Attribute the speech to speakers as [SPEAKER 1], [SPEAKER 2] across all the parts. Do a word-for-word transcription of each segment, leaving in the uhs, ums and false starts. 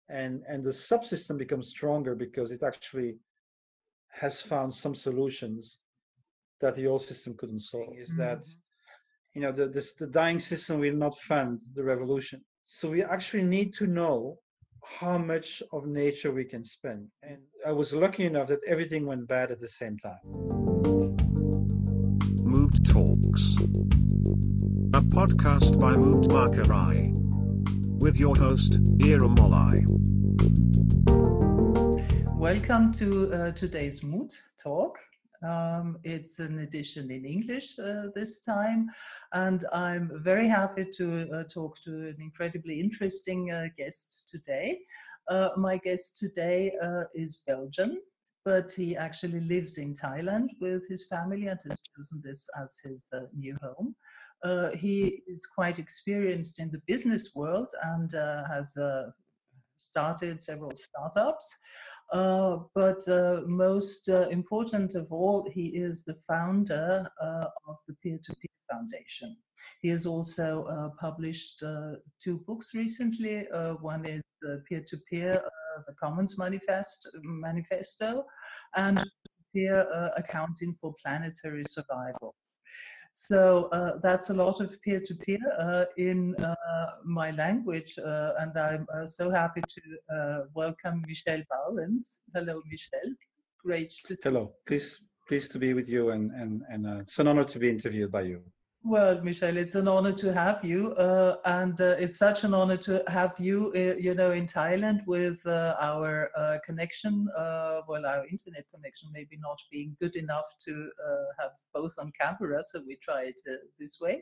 [SPEAKER 1] and and the subsystem becomes stronger because it actually has found some solutions that the old system couldn't solve. Is that
[SPEAKER 2] Mhm.
[SPEAKER 1] you know the this, the dying system will not fund the revolution. So we actually need to know how much of nature we can spend. And I was lucky enough that everything went bad at the same time.
[SPEAKER 3] Mood Talks, a podcast by Mood Makarai, with your host, Ira Molai.
[SPEAKER 2] Welcome to uh, today's Mood Talk. Um, it's an edition in English uh, this time, and I'm very happy to uh, talk to an incredibly interesting uh, guest today. Uh, my guest today uh, is Belgian, but he actually lives in Thailand with his family and has chosen this as his uh, new home. Uh, he is quite experienced in the business world and uh, has uh, started several startups. Uh, but uh, most uh, important of all, he is the founder uh, of the Peer-to-Peer Foundation. He has also uh, published uh, two books recently. Uh, one is uh, Peer-to-Peer, uh, the Commons Manifest, Manifesto, and Peer uh, Accounting for Planetary Survival. So uh, that's a lot of peer-to-peer uh, in uh, my language, uh, and I'm uh, so happy to uh, welcome Michel Bauwens. Hello, Michel. Great to see
[SPEAKER 1] Hello, please pleased to be with you, and and and uh, it's an honor to be interviewed by you.
[SPEAKER 2] Well, Michelle, it's an honor to have you, uh, and uh, it's such an honor to have you, uh, you know, in Thailand with uh, our uh, connection. Uh, well, our internet connection maybe not being good enough to uh, have both on camera, so we try it uh, this way.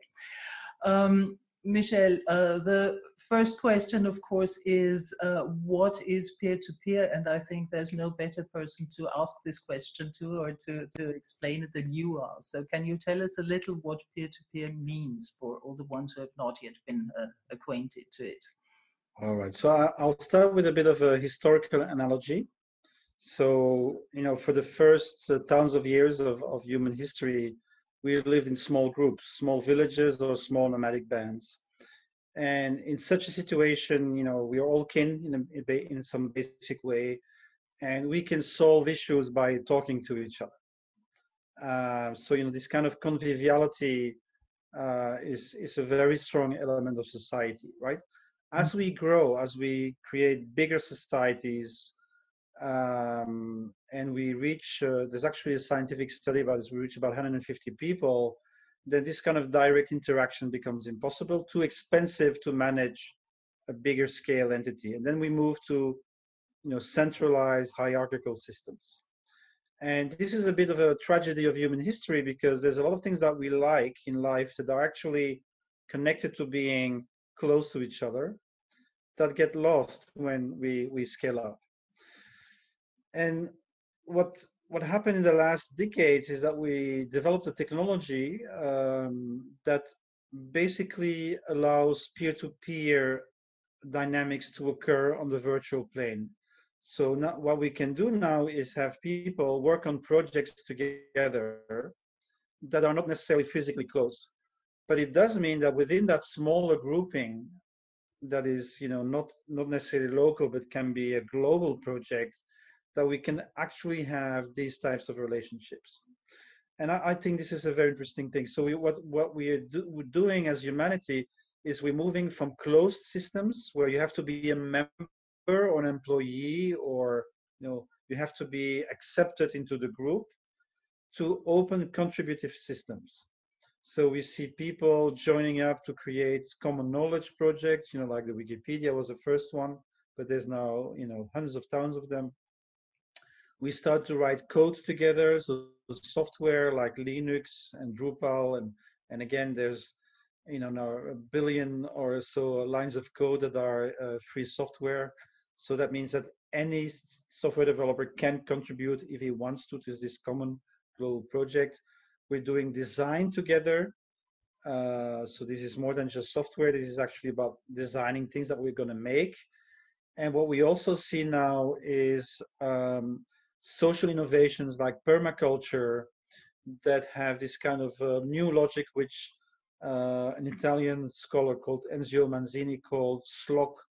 [SPEAKER 2] Um, Michelle, uh, the first question, of course, is uh, what is peer-to-peer? And I think there's no better person to ask this question to or to, to explain it than you are. So can you tell us a little what peer-to-peer means for all the ones who have not yet been uh, acquainted to it?
[SPEAKER 1] All right, so I, I'll start with a bit of a historical analogy. So, you know, for the first uh, thousands of years of, of human history, we lived in small groups, small villages or small nomadic bands. And in such a situation, you know, we are all kin in, a, in some basic way, and we can solve issues by talking to each other. Uh, so, you know, this kind of conviviality uh, is, is a very strong element of society, right? As we grow, as we create bigger societies, um, and we reach, uh, there's actually a scientific study about this, we reach about one hundred fifty people, then this kind of direct interaction becomes impossible, too expensive to manage a bigger scale entity. And then we move to, you know, centralized hierarchical systems. And this is a bit of a tragedy of human history because there's a lot of things that we like in life that are actually connected to being close to each other that get lost when we, we scale up. And what what happened in the last decades is that we developed a technology um, that basically allows peer-to-peer dynamics to occur on the virtual plane. So now what we can do now is have people work on projects together that are not necessarily physically close. But it does mean that within that smaller grouping that is, you know, not not necessarily local, but can be a global project, that we can actually have these types of relationships. And I, I think this is a very interesting thing. So we, what what we are do, we're doing as humanity is we're moving from closed systems where you have to be a member or an employee, or you know you have to be accepted into the group, to open contributive systems. So we see people joining up to create common knowledge projects, you know, like the Wikipedia was the first one, but there's now, you know, hundreds of thousands of them. We start to write code together, so software like Linux and Drupal, and and again, there's you know now a billion or so lines of code that are uh, free software. So that means that any software developer can contribute if he wants to to this common global project. We're doing design together. Uh, so this is more than just software. This is actually about designing things that we're going to make. And what we also see now is um, social innovations like permaculture that have this kind of uh, new logic, which uh, an Italian scholar called Enzio Manzini called slog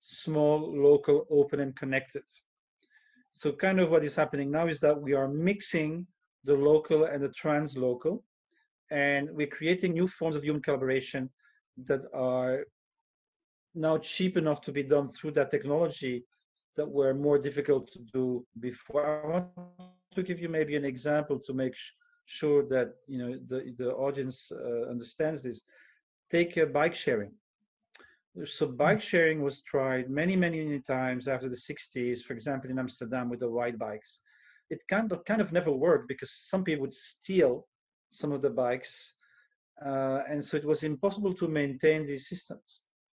[SPEAKER 1] small, local, open, and connected. So kind of what is happening now is that we are mixing the local and the translocal, and we're creating new forms of human collaboration that are now cheap enough to be done through that technology that were more difficult to do before. I want to give you maybe an example to make sure that you know the, the audience uh, understands this. Take uh, bike sharing. So bike sharing was tried many, many, many times after the sixties, for example, in Amsterdam with the white bikes. It kind of, kind of never worked because some people would steal some of the bikes. Uh, and so it was impossible to maintain these systems.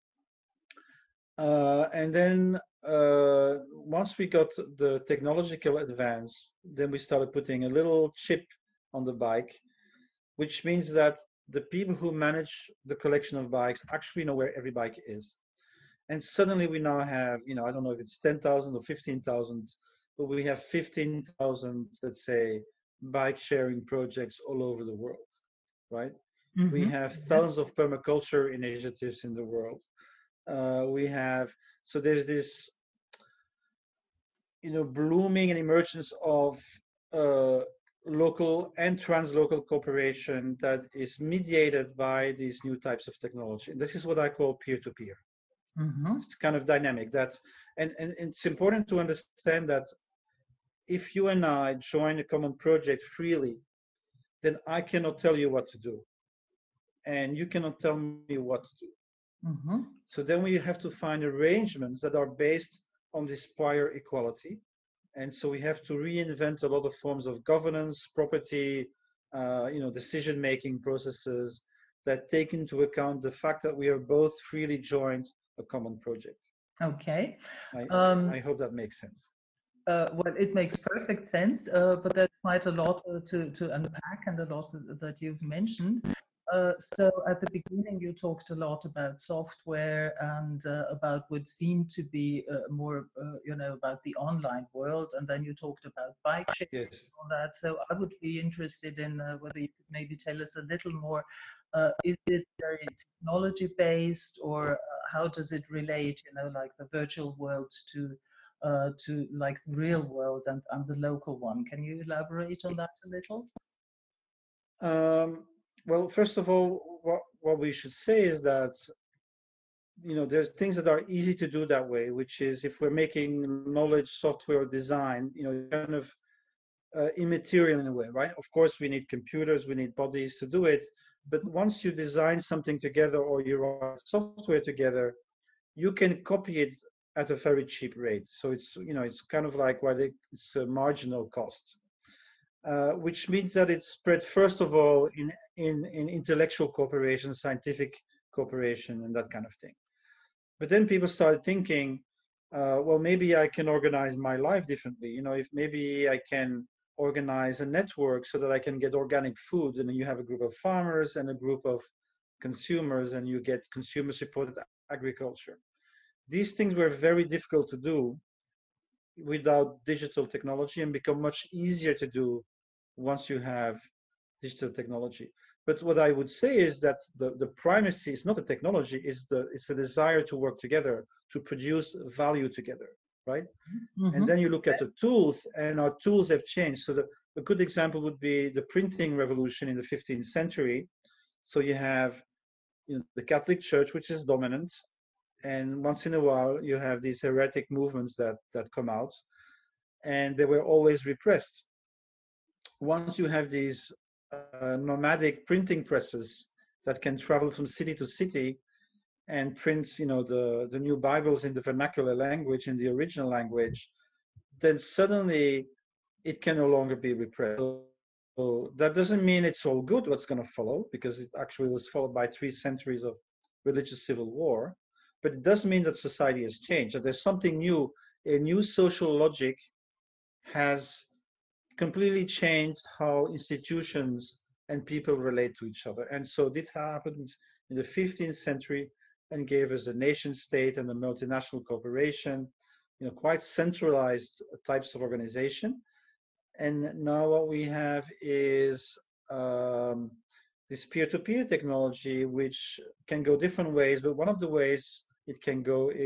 [SPEAKER 1] Uh, and then uh, once we got the technological advance, then we started putting a little chip on the bike, which means that the people who manage the collection of bikes actually know where every bike is. And suddenly we now have, you know, I don't know if it's ten thousand or fifteen thousand, but we have fifteen thousand, let's say, bike sharing projects all over the world, right? Mm-hmm. We have thousands of permaculture initiatives in the world. Uh, we have, so there's this, you know, blooming and emergence of uh, local and translocal cooperation that is mediated by these new types of technology. And this is what I call peer-to-peer. Mm-hmm. It's kind of dynamic. That, and, and it's important to understand that if you and I join a common project freely, then I cannot tell you what to do. And you cannot tell me what to do. Mm-hmm. So then we have to find arrangements that are based on this prior equality. And so we have to reinvent a lot of forms of governance, property, uh, you know, decision-making processes that take into account the fact that we are both freely joined a common project.
[SPEAKER 2] Okay.
[SPEAKER 1] I,
[SPEAKER 2] um,
[SPEAKER 1] I hope that makes sense.
[SPEAKER 2] Uh, well, it makes perfect sense, uh, but there's quite a lot uh, to, to unpack and a lot that you've mentioned. Uh, so at the beginning, you talked a lot about software and uh, about what seemed to be uh, more, uh, you know, about the online world. And then you talked about bike sharing
[SPEAKER 1] yes.
[SPEAKER 2] and all that. So I would be interested in uh, whether you could maybe tell us a little more. Uh, is it very technology based, or uh, how does it relate, you know, like the virtual world to uh, to like the real world and, and the local one? Can you elaborate on that a little?
[SPEAKER 1] Um, well, first of all, what, what we should say is that, you know, there's things that are easy to do that way, which is if we're making knowledge, software, or design, you know, kind of uh, immaterial in a way, right? Of course, we need computers, we need bodies to do it. But once you design something together or you write software together, you can copy it at a very cheap rate. So it's, you know, it's kind of like why they, it's a marginal cost. Uh, which means that it's spread, first of all, in, in, in intellectual cooperation, scientific cooperation, and that kind of thing. But then people started thinking, uh, well, maybe I can organize my life differently. You know, if maybe I can organize a network so that I can get organic food, and then you have a group of farmers and a group of consumers, and you get consumer-supported agriculture. These things were very difficult to do without digital technology and become much easier to do once you have digital technology. But what I would say is that the, the primacy is not the technology, it's the it's the desire to work together, to produce value together, right? Mm-hmm. And then you look at the tools, and our tools have changed. So the, a good example would be the printing revolution in the fifteenth century. So you have, you know, the Catholic Church, which is dominant, and once in a while you have these heretic movements that that come out, and they were always repressed. Once you have these uh, nomadic printing presses that can travel from city to city and print, you know, the, the new Bibles in the vernacular language, in the original language, then suddenly it can no longer be repressed. So that doesn't mean it's all good what's going to follow, because it actually was followed by three centuries of religious civil war. But it does mean that society has changed, that there's something new. A new social logic has completely changed how institutions and people relate to each other. And so this happened in the fifteenth century and gave us a nation state and a multinational corporation, you know, quite centralized types of organization. And now what we have is um, this peer-to-peer technology, which can go different ways, but one of the ways it can go is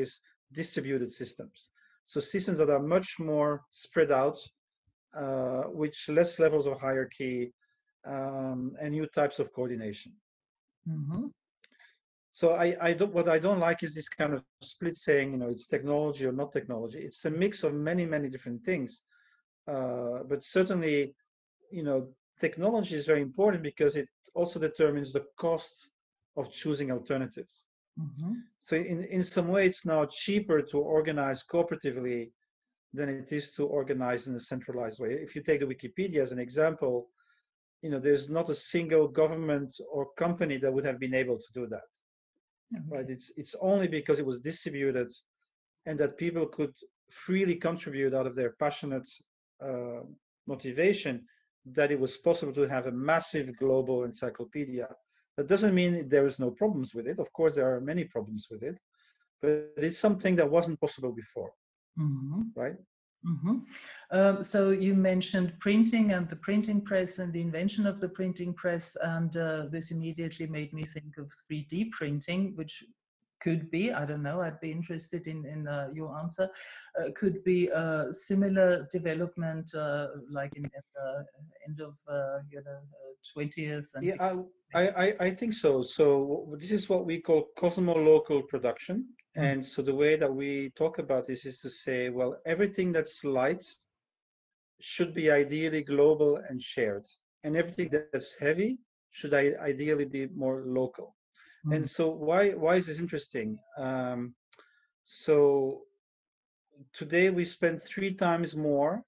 [SPEAKER 1] distributed systems. So systems that are much more spread out, uh, with less levels of hierarchy, um, and new types of coordination.
[SPEAKER 2] Mm-hmm.
[SPEAKER 1] So I, I don't, what I don't like is this kind of split saying, you know, it's technology or not technology. It's a mix of many, many different things. Uh, but certainly, you know, technology is very important because it also determines the cost of choosing alternatives.
[SPEAKER 2] Mm-hmm.
[SPEAKER 1] So in, in some way, it's now cheaper to organize cooperatively than it is to organize in a centralized way. If you take the Wikipedia as an example, you know, there's not a single government or company that would have been able to do that.
[SPEAKER 2] Okay.
[SPEAKER 1] Right? It's it's only because it was distributed and that people could freely contribute out of their passionate uh, motivation that it was possible to have a massive global encyclopedia. That doesn't mean there is no problems with it. Of course, there are many problems with it, but it's something that wasn't possible before,
[SPEAKER 2] Mm-hmm.
[SPEAKER 1] right?
[SPEAKER 2] Mm-hmm. Um, so you mentioned printing and the printing press and the invention of the printing press, and uh, this immediately made me think of three D printing, which could be, I don't know, I'd be interested in, in uh, your answer, uh, could be a similar development uh, like in, at the end of uh, you know, uh, twentieth and
[SPEAKER 1] Yeah, I, I, I think so. So this is what we call cosmolocal production.
[SPEAKER 2] Mm.
[SPEAKER 1] And so the way that we talk about this is to say, well, everything that's light should be ideally global and shared. And everything that's heavy should I, ideally be more local.
[SPEAKER 2] Mm.
[SPEAKER 1] And so why, why is this interesting? Um, so today we spend three times more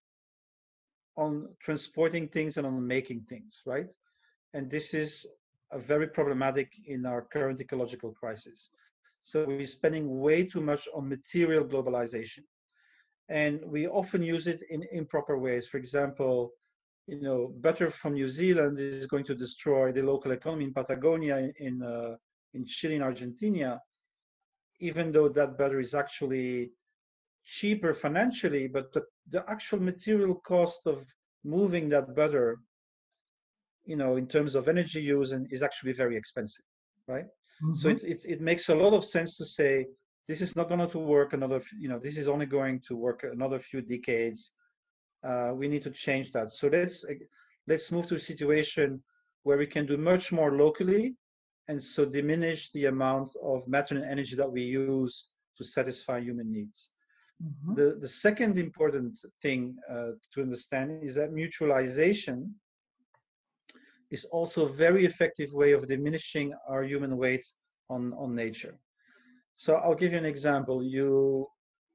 [SPEAKER 1] on transporting things than on making things, right? And this is a very problematic in our current ecological crisis. So we're spending way too much on material globalization. And we often use it in improper ways. For example, you know, butter from New Zealand is going to destroy the local economy in Patagonia, in, uh, in Chile, in Argentina, even though that butter is actually cheaper financially, but the, the actual material cost of moving that butter, you know, in terms of energy use, and is actually very expensive, right?
[SPEAKER 2] Mm-hmm.
[SPEAKER 1] So it, it, it makes a lot of sense to say, this is not going to work another, you know, this is only going to work another few decades. Uh, we need to change that. So let's, let's move to a situation where we can do much more locally, and so diminish the amount of matter and energy that we use to satisfy human needs.
[SPEAKER 2] Mm-hmm.
[SPEAKER 1] The, the second important thing uh, to understand is that mutualization is also a very effective way of diminishing our human weight on, on nature. So I'll give you an example. You,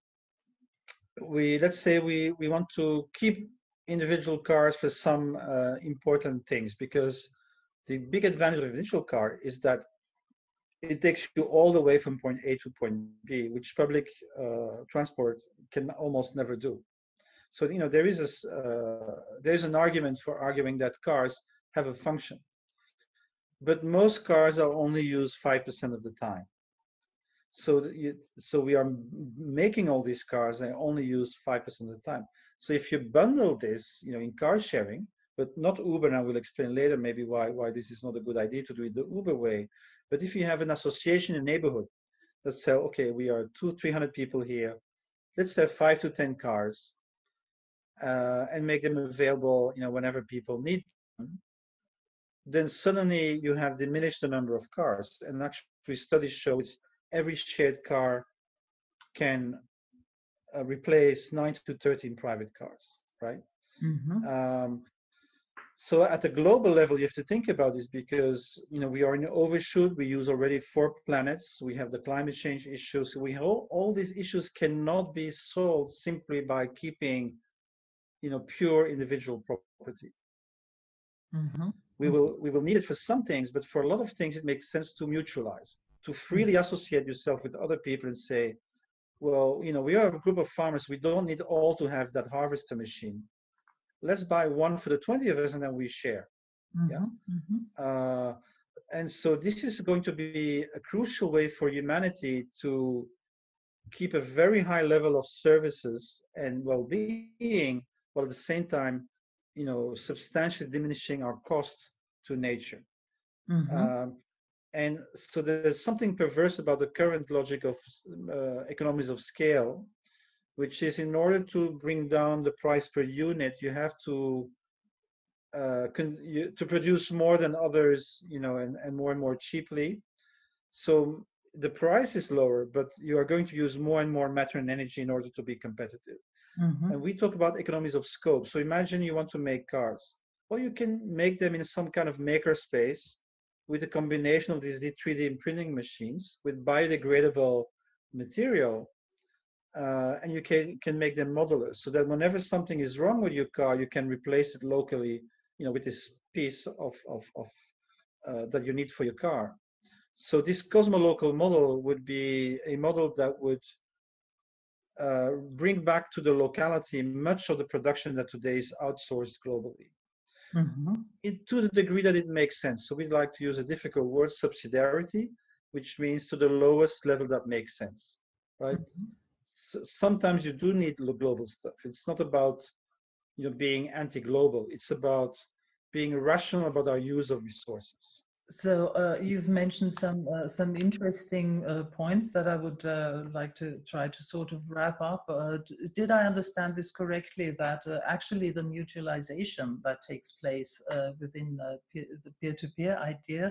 [SPEAKER 1] we, let's say we, we want to keep individual cars for some uh, important things, because the big advantage of an individual car is that it takes you all the way from point A to point B, which public uh, transport can almost never do. So, you know, there is a, uh, there's an argument for arguing that cars have a function, but most cars are only used five percent of the time. So, you, so we are making all these cars and only use five percent of the time. So if you bundle this, you know, in car sharing, but not Uber, and I will explain later maybe why, why this is not a good idea to do it the Uber way. But if you have an association in a neighborhood that say, okay, we are two, three hundred people here, let's have five to ten cars, uh, and make them available, you know, whenever people need them, then suddenly you have diminished the number of cars. And actually, studies show it's every shared car can uh, replace nine to thirteen private cars, right?
[SPEAKER 2] Mm-hmm.
[SPEAKER 1] Um, so at the global level, you have to think about this, because you know we are in overshoot. We use already four planets. We have the climate change issues. So we have all, all these issues cannot be solved simply by keeping, you know, pure individual property.
[SPEAKER 2] Mm-hmm.
[SPEAKER 1] We will we will need it for some things, but for a lot of things, it makes sense to mutualize, to freely associate yourself with other people and say, well, you know, we are a group of farmers. We don't need all to have that harvester machine. Let's buy one for the twenty of us, and then we share. Yeah.
[SPEAKER 2] Mm-hmm.
[SPEAKER 1] Uh, and so this is going to be a crucial way for humanity to keep a very high level of services and well-being, while at the same time, you know, substantially diminishing our cost to nature.
[SPEAKER 2] Mm-hmm.
[SPEAKER 1] Um, And so there's something perverse about the current logic of uh, economies of scale, which is in order to bring down the price per unit, you have to uh, con- you, to produce more than others, you know, and, and more and more cheaply. So the price is lower, but you are going to use more and more matter and energy in order to be competitive.
[SPEAKER 2] Mm-hmm.
[SPEAKER 1] And we talk about economies of scope. So imagine you want to make cars. Well, you can make them in some kind of maker space with a combination of these three D printing machines with biodegradable material, uh, and you can, can make them modular so that whenever something is wrong with your car, you can replace it locally, you know, with this piece of, of, of uh, that you need for your car. So this cosmolocal model would be a model that would uh, bring back to the locality much of the production that today is outsourced globally.
[SPEAKER 2] Mm-hmm.
[SPEAKER 1] It, to the degree that it makes sense. So we'd like to use a difficult word, subsidiarity, which means to the lowest level that makes sense, right?
[SPEAKER 2] Mm-hmm.
[SPEAKER 1] So sometimes you do need global stuff. It's not about, you know, being anti-global. It's about being rational about our use of resources.
[SPEAKER 2] So uh, you've mentioned some uh, some interesting uh, points that I would uh, like to try to sort of wrap up. Uh, d- did I understand this correctly? That uh, actually the mutualization that takes place uh, within uh, peer, the peer-to-peer idea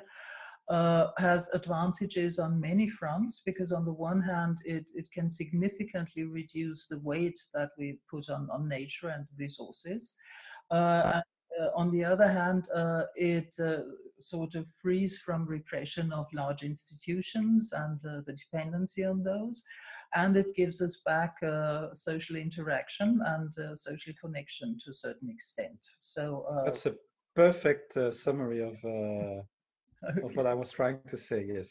[SPEAKER 2] uh, has advantages on many fronts, because on the one hand, it, it can significantly reduce the weight that we put on, on nature and resources. Uh, uh, on the other hand, uh, it uh, sort of frees from repression of large institutions and uh, the dependency on those. And it gives us back uh, social interaction and uh, social connection to a certain extent. So, uh,
[SPEAKER 1] That's a perfect uh, summary of, uh, of
[SPEAKER 2] okay.
[SPEAKER 1] what I was trying to say, yes.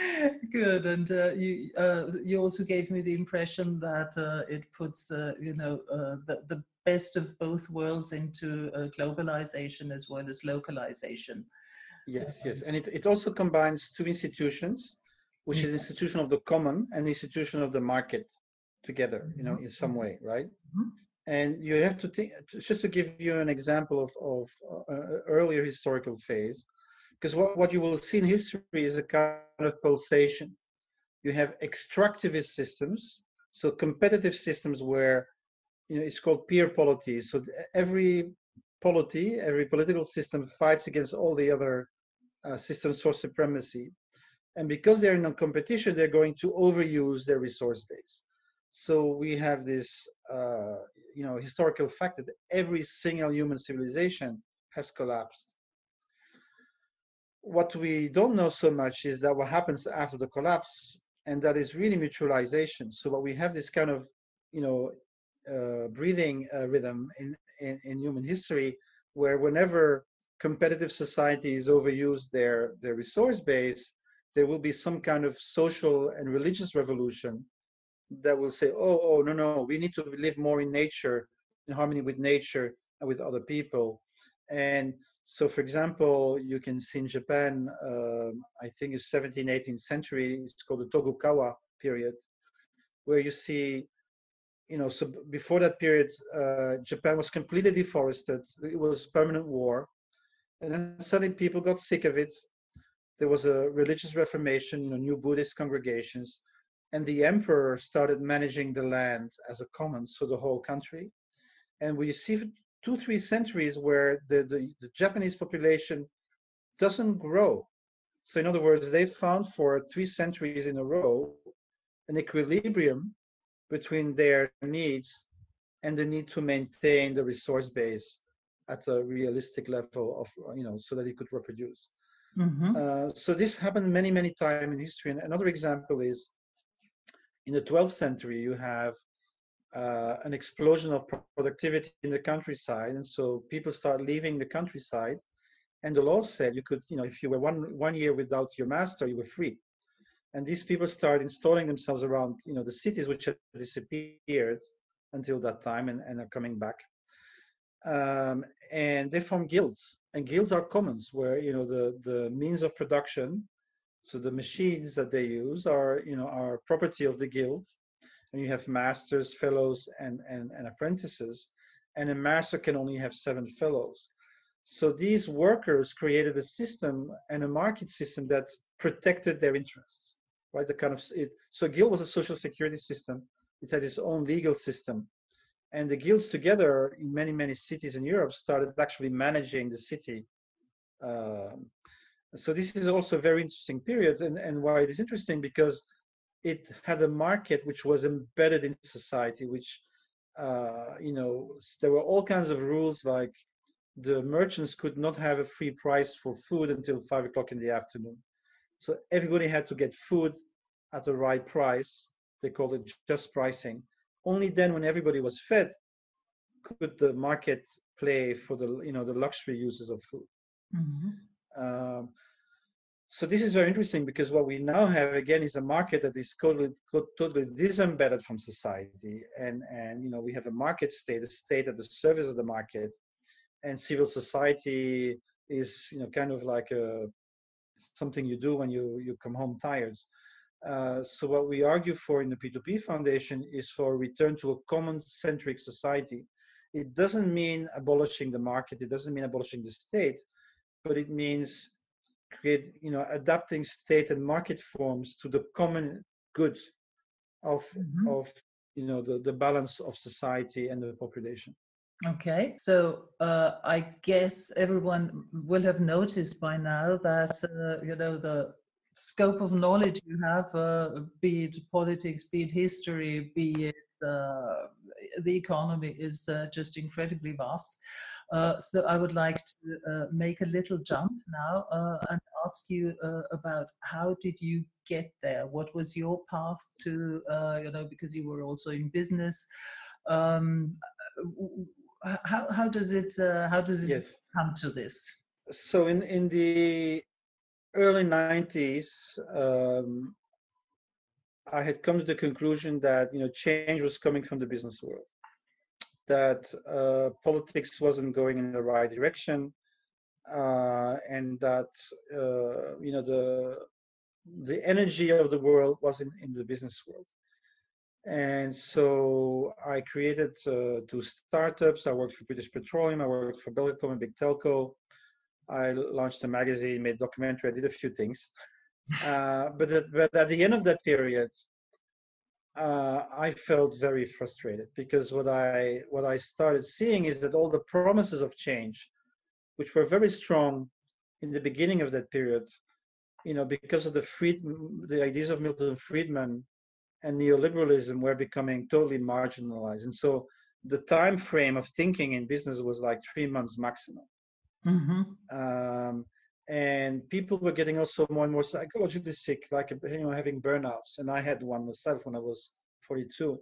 [SPEAKER 2] Good, and uh, you uh, you also gave me the impression that uh, it puts uh, you know uh, the the best of both worlds into uh, globalization as well as localization.
[SPEAKER 1] Yes, yes. And it, it also combines two institutions, which
[SPEAKER 2] Yeah.
[SPEAKER 1] is institution of the common and institution of the market together, you know,
[SPEAKER 2] Mhm,
[SPEAKER 1] in some way, right?
[SPEAKER 2] mhm,
[SPEAKER 1] And you have to think, just to give you an example of, of uh, earlier historical phase, because what, what you will see in history is a kind of pulsation. You have extractivist systems, so competitive systems where, you know, it's called peer polity. So every polity, every political system fights against all the other uh, systems for supremacy. And because they're in a competition, they're going to overuse their resource base. So we have this, uh, you know, historical fact that every single human civilization has collapsed. What we don't know so much is that what happens after the collapse, and that is really mutualization. So what we have this kind of, you know, uh, breathing uh, rhythm in, in, in human history, where whenever competitive societies overuse their, their resource base, there will be some kind of social and religious revolution that will say, oh, oh, no, no, we need to live more in nature, in harmony with nature and with other people. And so, for example, you can see in Japan, um, I think it's seventeenth, eighteenth century, it's called the Tokugawa period, where you see, you know, so before that period, uh, Japan was completely deforested. It was permanent war. And then suddenly people got sick of it. There was a religious reformation, you know, new Buddhist congregations, and the emperor started managing the land as a commons for the whole country. And we see two, three centuries where the, the, the Japanese population doesn't grow. So in other words, they found for three centuries in a row an equilibrium between their needs and the need to maintain the resource base at a realistic level of, you know, so that it could reproduce.
[SPEAKER 2] mhm,
[SPEAKER 1] Uh, so this happened many, many times in history. And another example is in the twelfth century, you have uh, an explosion of productivity in the countryside. And so people start leaving the countryside. And the law said you could, you know, if you were one, one year without your master, you were free. And these people start installing themselves around, you know, the cities which had disappeared until that time and, and are coming back. Um, and they form guilds. And guilds are commons where, you know, the, the means of production, so the machines that they use are, you know, are property of the guild. And you have masters, fellows, and, and, and apprentices. And a master can only have seven fellows. So these workers created a system and a market system that protected their interests, right? The kind of it, so guild was a social security system. It had its own legal system, and the guilds together in many many cities in Europe started actually managing the city. Um, so this is also a very interesting period, and, and why it is interesting because it had a market which was embedded in society, which uh, you know, there were all kinds of rules, like the merchants could not have a free price for food until five o'clock in the afternoon. So everybody had to get food at the right price. They called it just pricing. Only then, when everybody was fed, could the market play for the, you know, the luxury uses of food. Mm-hmm. um, so this is very interesting because what we now have again is a market that is totally totally disembedded from society, and and you know, we have a market state, a state at the service of the market, and civil society is, you know, kind of like a something you do when you you come home tired. Uh, so what we argue for in the P two P Foundation is for a return to a common-centric society. It doesn't mean abolishing the market. It doesn't mean abolishing the state, but it means create, you know, adapting state and market forms to the common good of mm-hmm. of you know, the the balance of society and the population.
[SPEAKER 2] Okay, so uh, I guess everyone will have noticed by now that uh, you know, the scope of knowledge you have, uh, be it politics, be it history, be it uh, the economy, is uh, just incredibly vast. Uh, so I would like to uh, make a little jump now uh, and ask you uh, about how did you get there? What was your path to, uh, you know, because you were also in business. Um, how, how does it, uh, how does it
[SPEAKER 1] yes.
[SPEAKER 2] come to this?
[SPEAKER 1] So in, in the early nineties, um, I had come to the conclusion that, you know, change was coming from the business world, that uh, politics wasn't going in the right direction, uh, and that uh, you know, the the energy of the world was in, in the business world. And so I created uh, two startups. I worked for British Petroleum. I worked for Belgacom, a big telco. I launched a magazine, made a documentary. I did a few things. Uh, but, at, but at the end of that period, uh, I felt very frustrated because what I what I started seeing is that all the promises of change, which were very strong in the beginning of that period, you know, because of the Fried, the ideas of Milton Friedman and neoliberalism, were becoming totally marginalized. And so the time frame of thinking in business was like three months maximum. Mm-hmm. Um, and people were getting also more and more psychologically sick, like, you know, having burnouts. And I had one myself when I was forty-two.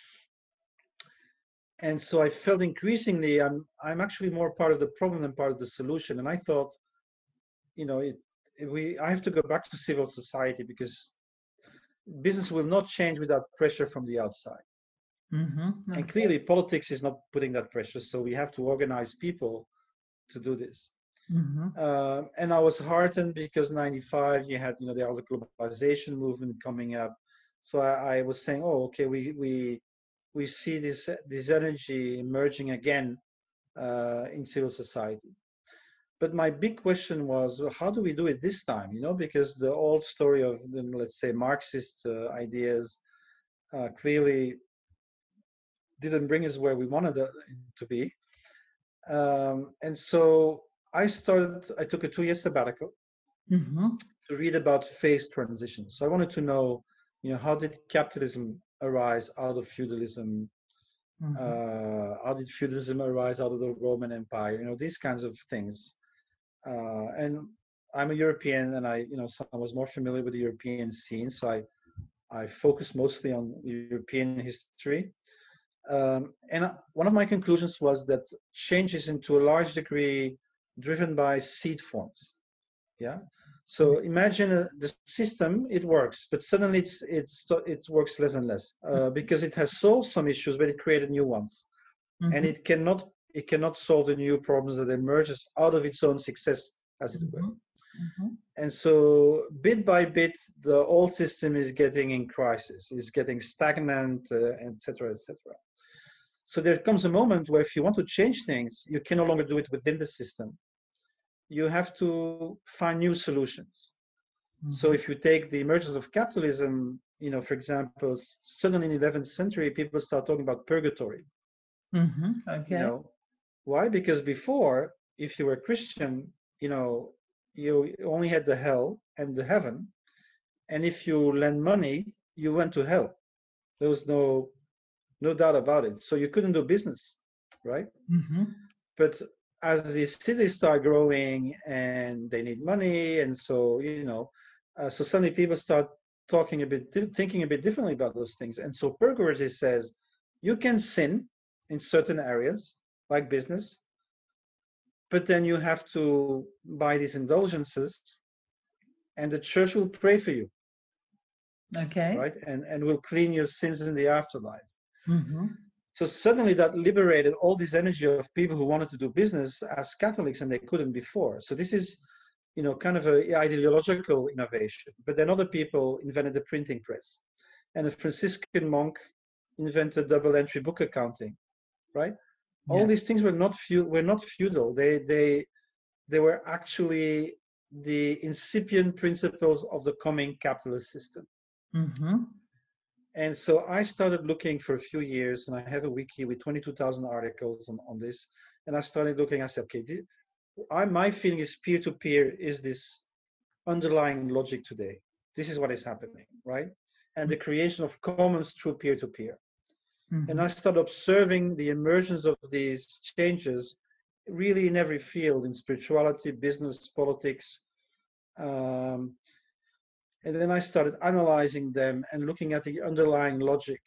[SPEAKER 1] And so I felt increasingly I'm I'm actually more part of the problem than part of the solution. And I thought, you know, it, it we I have to go back to civil society because business will not change without pressure from the outside. Mm-hmm. Okay. And clearly politics is not putting that pressure, so we have to organize people to do this. Mm-hmm. Uh, and I was heartened because ninety-five, you had, you know, the other globalization movement coming up. So I, I was saying, oh, okay, we we we see this this energy emerging again uh, in civil society. But my big question was, how do we do it this time? You know, because the old story of the, let's say, Marxist uh, ideas uh, clearly didn't bring us where we wanted to be. Um, and so I started, I took a two year sabbatical mm-hmm. to read about phase transitions. So I wanted to know, you know, how did capitalism arise out of feudalism? Mm-hmm. Uh, how did feudalism arise out of the Roman Empire? You know, these kinds of things. Uh, and I'm a European, and I, you know, so I was more familiar with the European scene. So I, I focused mostly on European history. Um, and one of my conclusions was that change is, to a large degree, driven by seed forms. Yeah. So imagine uh, the system, it works, but suddenly it's it's it works less and less uh, because it has solved some issues, but it created new ones, mm-hmm. and it cannot it cannot solve the new problems that emerges out of its own success, as it were. Mm-hmm. And so bit by bit, the old system is getting in crisis, is getting stagnant, uh, et cetera, et cetera. So there comes a moment where if you want to change things, you can no longer do it within the system. You have to find new solutions.
[SPEAKER 2] Mm-hmm.
[SPEAKER 1] So if you take the emergence of capitalism, you know, for example, suddenly in the eleventh century, people start talking about purgatory.
[SPEAKER 2] Mm-hmm. Okay.
[SPEAKER 1] You know, why? Because before, if you were Christian, you know, you only had the hell and the heaven, and if you lend money, you went to hell. There was no no doubt about it. So you couldn't do business, right?
[SPEAKER 2] Mm-hmm.
[SPEAKER 1] But as the cities start growing and they need money, and so you know, uh, so suddenly people start talking a bit, thinking a bit differently about those things. And so purgatory says you can sin in certain areas like business, but then you have to buy these indulgences, and the church will pray for you,
[SPEAKER 2] Okay.
[SPEAKER 1] right? And and will clean your sins in the afterlife.
[SPEAKER 2] Mm-hmm.
[SPEAKER 1] So suddenly that liberated all this energy of people who wanted to do business as Catholics and they couldn't before. So this is, you know, kind of a ideological innovation. But then other people invented the printing press, and a Franciscan monk invented double entry book accounting, right?
[SPEAKER 2] Yeah.
[SPEAKER 1] All these things were not feud, were not feudal. They they they were actually the incipient principles of the coming capitalist system.
[SPEAKER 2] Mm-hmm.
[SPEAKER 1] And so I started looking for a few years, and I have a wiki with twenty-two thousand articles on, on this. And I started looking, I said, okay, this, I, my feeling is peer-to-peer is this underlying logic today. This is what is happening, right? And the creation of commons through peer-to-peer.
[SPEAKER 2] Mm-hmm.
[SPEAKER 1] And I started observing the emergence of these changes really in every field, in spirituality, business, politics. Um, and then I started analyzing them and looking at the underlying logic.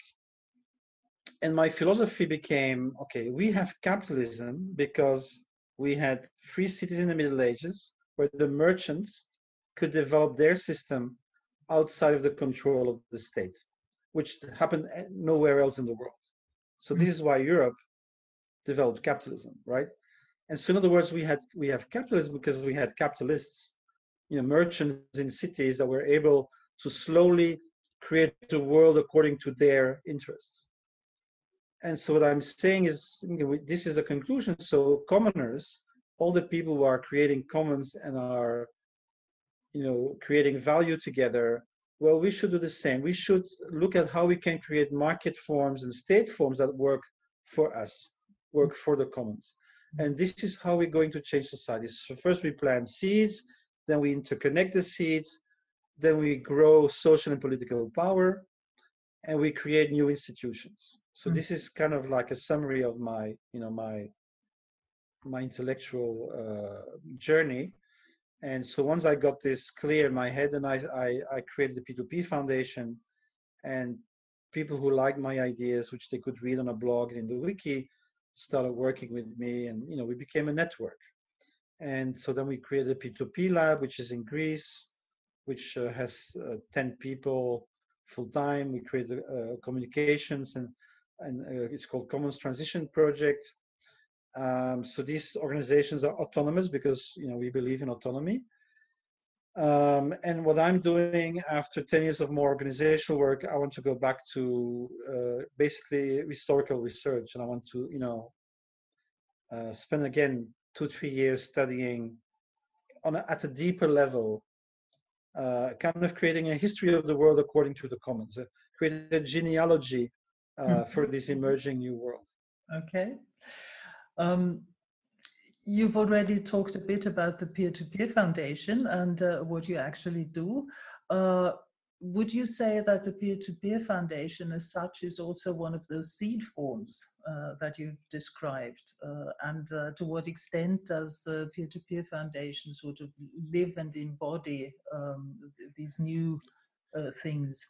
[SPEAKER 1] And my philosophy became, okay, we have capitalism because we had free cities in the Middle Ages where the merchants could develop their system outside of the control of the state, which happened nowhere else in the world. So this is why Europe developed capitalism, right? And so in other words, we had we have capitalism because we had capitalists, you know, merchants in cities that were able to slowly create the world according to their interests. And so what I'm saying is, you know, this is a conclusion. So commoners, all the people who are creating commons and are, you know, creating value together, well, we should do the same. We should look at how we can create market forms and state forms that work for us, work for the commons. And this is how we're going to change society. So first we plant seeds, then we interconnect the seeds, then we grow social and political power, and we create new institutions. So this is kind of like a summary of my, you know, my my intellectual uh, journey. And so once I got this clear in my head, and I, I I created the P two P Foundation, and people who liked my ideas, which they could read on a blog in the wiki, started working with me, and you know, we became a network. And so then we created a P two P lab, which is in Greece, which uh, has uh, ten people full time. We created uh, communications, and and uh, it's called Commons Transition Project. Um, so these organizations are autonomous because you know we believe in autonomy. Um, and what I'm doing after ten years of more organizational work, I want to go back to uh, basically historical research, and I want to you know uh, spend again two three years studying on a, at a deeper level, uh, kind of creating a history of the world according to the commons, uh, create a genealogy uh, for this emerging new world.
[SPEAKER 2] Okay. Um, you've already talked a bit about the Peer-to-Peer Foundation and uh, what you actually do. Uh, would you say that the Peer-to-Peer Foundation as such is also one of those seed forms uh, that you've described? Uh, and uh, to what extent does the Peer-to-Peer Foundation sort of live and embody um, th these new uh, things?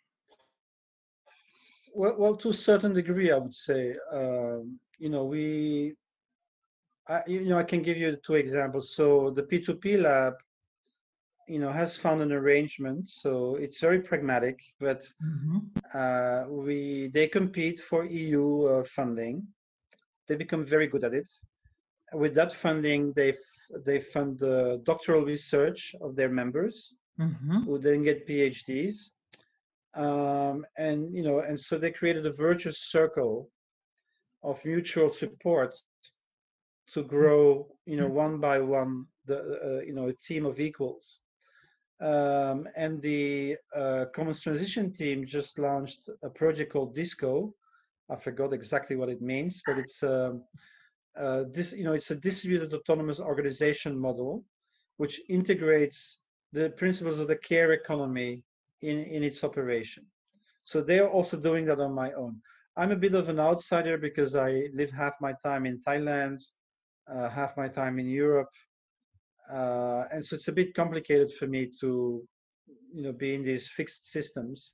[SPEAKER 1] Well, well, to a certain degree, I would say, um, you know, we, I, you know, I can give you two examples. So the P two P lab, you know, has found an arrangement. So it's very pragmatic, but
[SPEAKER 2] Mm-hmm.
[SPEAKER 1] uh, we they compete for E U uh, funding. They become very good at it. With that funding, they they fund the doctoral research of their members,
[SPEAKER 2] Mm-hmm.
[SPEAKER 1] who then get PhDs. Um, and you know, and so they created a virtuous circle of mutual support to grow, you know, one by one, the uh, you know, a team of equals. Um, and the uh, Commons Transition team just launched a project called DISCO. I forgot exactly what it means, but it's um, uh, this, you know, it's a distributed autonomous organization model, which integrates the principles of the care economy in, in its operation. So they are also doing that on my own. I'm a bit of an outsider because I live half my time in Thailand, uh, half my time in Europe, uh, and so it's a bit complicated for me to, you know, be in these fixed systems.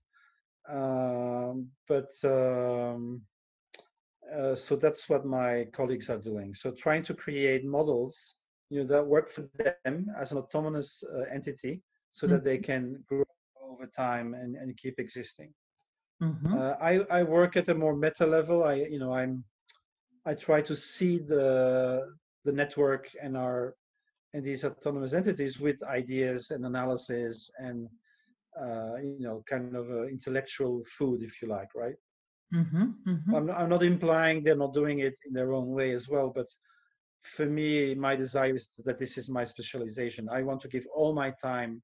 [SPEAKER 1] Um, but um, uh, so that's what my colleagues are doing. So trying to create models, you know, that work for them as an autonomous uh, entity, so that they can grow over time and, and keep existing.
[SPEAKER 2] Mm-hmm.
[SPEAKER 1] Uh, I, I work at a more meta level. I, you know, I'm, I try to see the the network and our and these autonomous entities with ideas and analysis and uh, you know, kind of uh, intellectual food, if you like, right?
[SPEAKER 2] Mm-hmm. Mm-hmm.
[SPEAKER 1] I'm, I'm not implying they're not doing it in their own way as well, but for me, my desire is that this is my specialization. I want to give all my time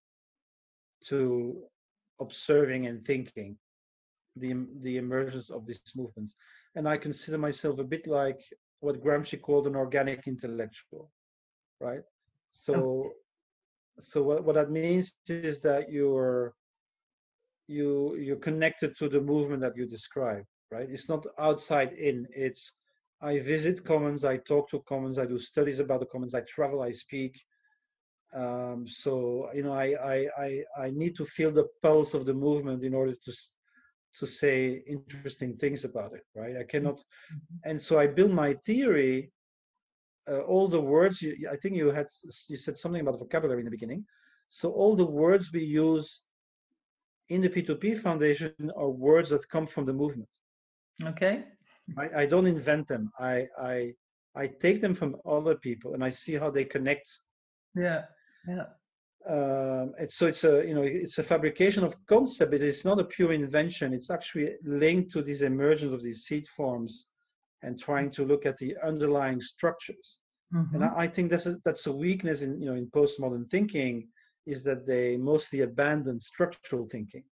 [SPEAKER 1] to observing and thinking the the emergence of this movement, and I consider myself a bit like what Gramsci called an organic intellectual, right?
[SPEAKER 2] Okay.
[SPEAKER 1] So, so what, what that means is that you're you you're connected to the movement that you describe, right? It's not outside in. It's I visit commons, I talk to commons, I do studies about the commons, I travel, I speak. Um, so you know, I, I I I need to feel the pulse of the movement in order to to say interesting things about it, right? I cannot, and so I build my theory. Uh, all the words you, I think you had you said something about vocabulary in the beginning. So all the words we use in the P two P Foundation are words that come from the movement.
[SPEAKER 2] Okay.
[SPEAKER 1] I, I don't invent them. I, I I take them from other people and I see how they connect.
[SPEAKER 2] Yeah. Yeah.
[SPEAKER 1] Um, and so it's a you know it's a fabrication of concept. But it's not a pure invention. It's actually linked to this emergence of these seed forms, and trying to look at the underlying structures. And
[SPEAKER 2] Mm-hmm.
[SPEAKER 1] I, I think that's a, that's a weakness in you know in postmodern thinking, is that they mostly abandon structural thinking.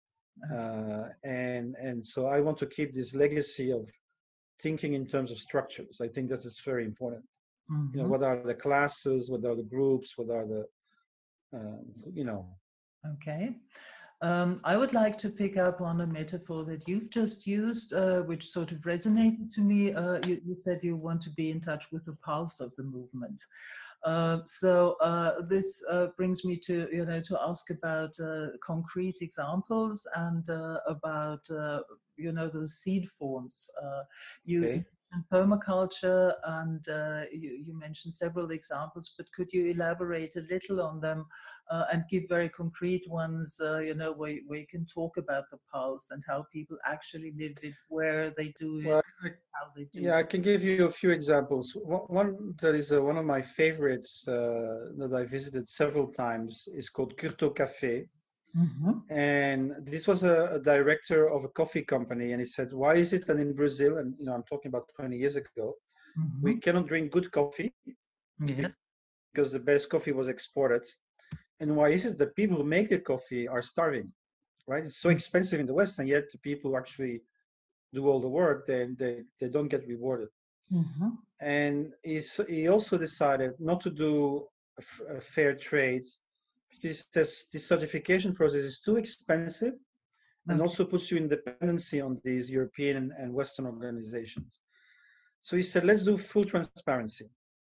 [SPEAKER 1] Uh, and and so I want to keep this legacy of thinking in terms of structures. I think that is very important. You know,
[SPEAKER 2] Mm-hmm.
[SPEAKER 1] what are the classes? What are the groups? What are the um, you know?
[SPEAKER 2] Okay. Um, I would like to pick up on a metaphor that you've just used, uh, which sort of resonated to me. Uh, you, you said you want to be in touch with the pulse of the movement. Uh, so uh, this uh, brings me to, you know, to ask about uh, concrete examples and uh, about, uh, you know, those seed forms. Uh, you
[SPEAKER 1] Okay.
[SPEAKER 2] mentioned permaculture and uh, you, you mentioned several examples, but could you elaborate a little on them uh, and give very concrete ones, uh, you know, where, where you can talk about the pulse and how people actually live it, where they do it,
[SPEAKER 1] Well, I,
[SPEAKER 2] how they do
[SPEAKER 1] yeah, I
[SPEAKER 2] it?
[SPEAKER 1] can give you a few examples. One, one that is uh, one of my favorites uh, that I visited several times is called Curto Café.
[SPEAKER 2] Mm-hmm.
[SPEAKER 1] And this was a, a director of a coffee company, and he said, "Why is it that in Brazil, and you know, I'm talking about twenty years ago, we
[SPEAKER 2] Mm-hmm.
[SPEAKER 1] cannot drink good coffee
[SPEAKER 2] Yes.
[SPEAKER 1] because the best coffee was exported? And why is it that people who make the coffee are starving, right? It's so expensive in the West, and yet the people who actually do all the work, they, they, they don't get rewarded."
[SPEAKER 2] Mm-hmm.
[SPEAKER 1] And he's, he also decided not to do a, f- a fair trade because this, this certification process is too expensive and
[SPEAKER 2] Okay.
[SPEAKER 1] also puts you in dependency on these European and, and Western organizations. So he said, let's do full transparency.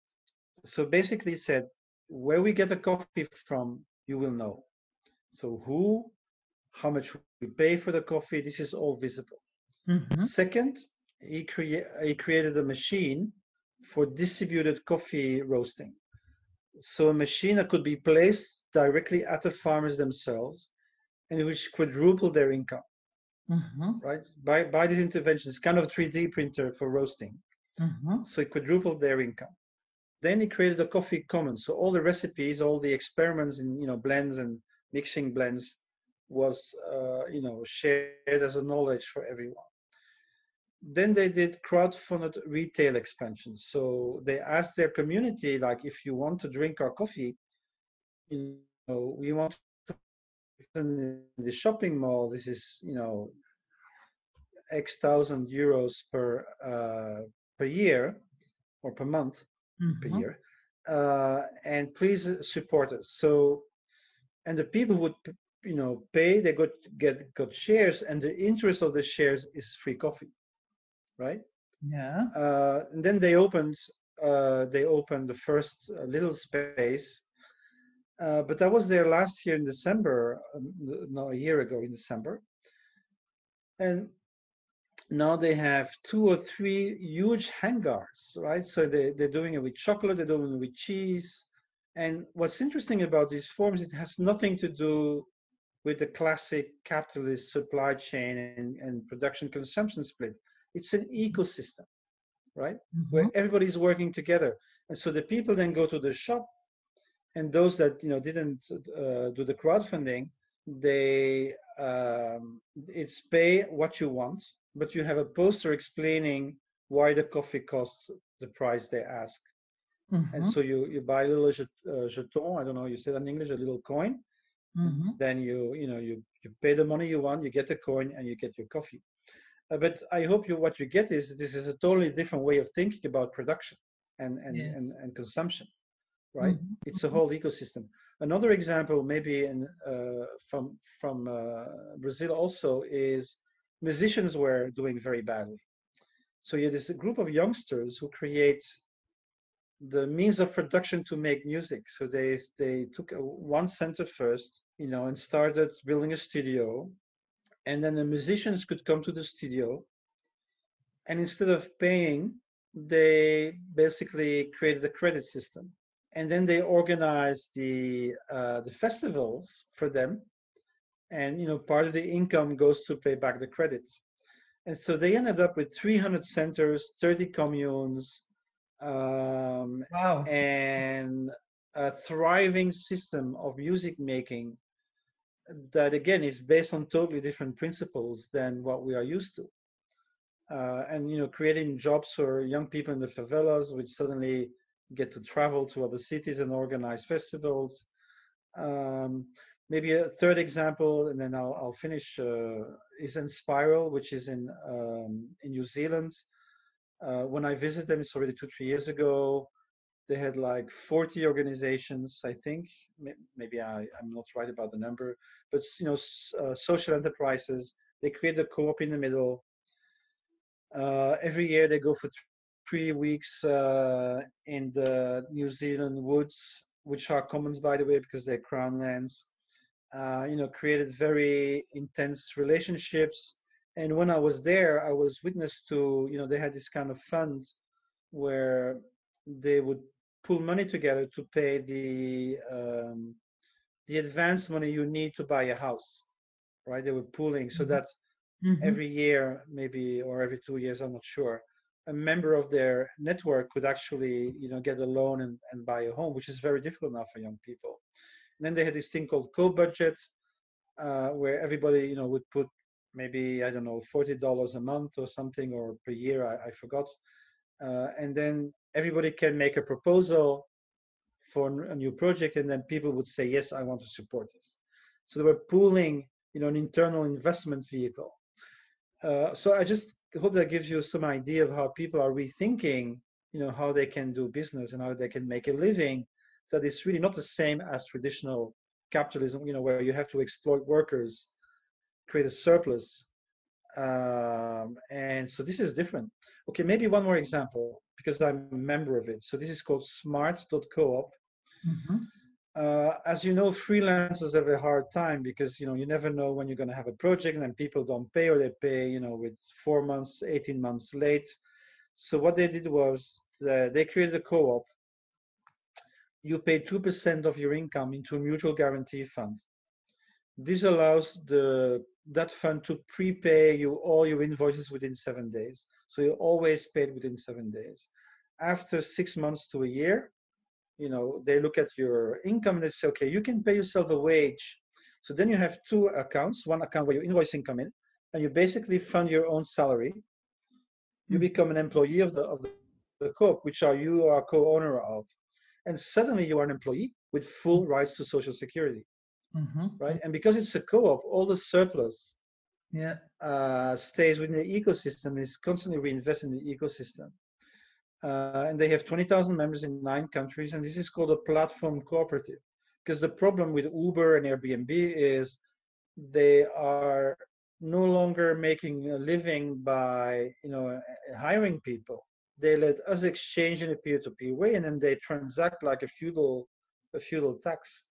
[SPEAKER 1] So basically he said, where we get the coffee from, you will know. So who, how much we pay for the coffee, this is all visible.
[SPEAKER 2] Mm-hmm.
[SPEAKER 1] Second, he, crea- he created a machine for distributed coffee roasting. So a machine that could be placed directly at the farmers themselves and which quadrupled their income,
[SPEAKER 2] Mm-hmm.
[SPEAKER 1] right? By, by this intervention, it's kind of a three D printer for roasting.
[SPEAKER 2] Mm-hmm.
[SPEAKER 1] So it quadrupled their income. Then he created a coffee commons. So all the recipes, all the experiments in you know blends and mixing blends was uh, you know shared as a knowledge for everyone. Then they did crowdfunded retail expansion. So they asked their community, like, if you want to drink our coffee, you know, we want to in the shopping mall, this is, you know, X thousand euros per uh, per year or per month per
[SPEAKER 2] Mhm.
[SPEAKER 1] year, uh, and please support us. So, and the people would, you know, pay. They got get got shares, and the interest of the shares is free coffee, right?
[SPEAKER 2] Yeah.
[SPEAKER 1] Uh, and then they opened uh, they opened the first uh, little space. Uh, but I was there last year in December, um, no, a year ago in December, and now they have two or three huge hangars, right? So they, they're doing it with chocolate, they're doing it with cheese. And what's interesting about these forms, it has nothing to do with the classic capitalist supply chain and, and production consumption split. It's an ecosystem, right? Where
[SPEAKER 2] Mhm.
[SPEAKER 1] everybody's working together. And so the people then go to the shop, and those that you know didn't uh, do the crowdfunding, they um, it's pay what you want, but you have a poster explaining why the coffee costs the price they ask. And
[SPEAKER 2] Mhm.
[SPEAKER 1] so you you buy a little uh, jeton, I don't know, you say that in English, a little coin, and
[SPEAKER 2] Mhm.
[SPEAKER 1] then you you know you you pay the money you want, you get the coin, and you get your coffee. Uh, but I hope you what you get is this is a totally different way of thinking about production and and and,
[SPEAKER 2] Yes.
[SPEAKER 1] and consumption, right?
[SPEAKER 2] Mhm.
[SPEAKER 1] It's a whole ecosystem. Another example, maybe in, uh, from from uh, Brazil also, is musicians were doing very badly. So you had this group of youngsters who create the means of production to make music. So they they took a, one center first, you know, and started building a studio, and then the musicians could come to the studio, and instead of paying, they basically created a credit system, and then they organized the uh, the festivals for them, and you know part of the income goes to pay back the credit. And so they ended up with three hundred centers, thirty communes, um,
[SPEAKER 2] Wow.
[SPEAKER 1] and a thriving system of music making that again is based on totally different principles than what we are used to. Uh, and you know creating jobs for young people in the favelas, which suddenly get to travel to other cities and organize festivals. Um, maybe a third example, and then I'll, I'll finish, uh, is Inspiral, which is in um, in New Zealand. Uh, when I visited them, it's already two, three years ago. They had like forty organizations, I think. Maybe I, I'm not right about the number, but you know, uh, social enterprises. They create a co-op in the middle. Uh, every year they go for three weeks uh, in the New Zealand woods, which are commons, by the way, because they're crown lands. Uh, you know, created very intense relationships. And when I was there, I was witness to, you know, they had this kind of fund where they would pull money together to pay the um, the advance money you need to buy a house, right? They were pooling so
[SPEAKER 2] Mhm.
[SPEAKER 1] that
[SPEAKER 2] Mhm.
[SPEAKER 1] every year, maybe, or every two years, I'm not sure, a member of their network could actually, you know, get a loan and, and buy a home, which is very difficult now for young people. And then they had this thing called co-budget, uh, where everybody, you know, would put maybe, I don't know, forty dollars a month or something, or per year, I, I forgot. Uh, and then everybody can make a proposal for a new project, and then people would say, yes, I want to support this. So they were pooling, you know, an internal investment vehicle. Uh, so I just hope that gives you some idea of how people are rethinking, you know, how they can do business and how they can make a living. That is really not the same as traditional capitalism, you know, where you have to exploit workers, create a surplus. Um, and so this is different. Okay, maybe one more example because I'm a member of it. So this is called smart dot coop.
[SPEAKER 2] Mhm.
[SPEAKER 1] Uh, as you know, freelancers have a hard time because you know you never know when you're going to have a project, and then people don't pay, or they pay you know with four months, eighteen months late. So what they did was the, they created a co-op. You pay two percent of your income into a mutual guarantee fund. This allows the that fund to prepay you all your invoices within seven days. So you're always paid within seven days. After six months to a year, you know they look at your income and they say, okay, you can pay yourself a wage. So then you have two accounts, one account where your invoicing come in, and you basically fund your own salary. You
[SPEAKER 2] Mhm.
[SPEAKER 1] become an employee of the of the co-op, which are you are co-owner of, and suddenly you are an employee with full rights to social security.
[SPEAKER 2] Mm-hmm.
[SPEAKER 1] right? And because it's a co-op, all the surplus
[SPEAKER 2] Yeah.
[SPEAKER 1] uh, stays within the ecosystem, is constantly reinvested in the ecosystem. Uh, and they have twenty thousand members in nine countries, and this is called a platform cooperative. Because the problem with Uber and Airbnb is they are no longer making a living by, you know, hiring people. They let us exchange in a peer-to-peer way, and then they transact like a feudal, a feudal tax.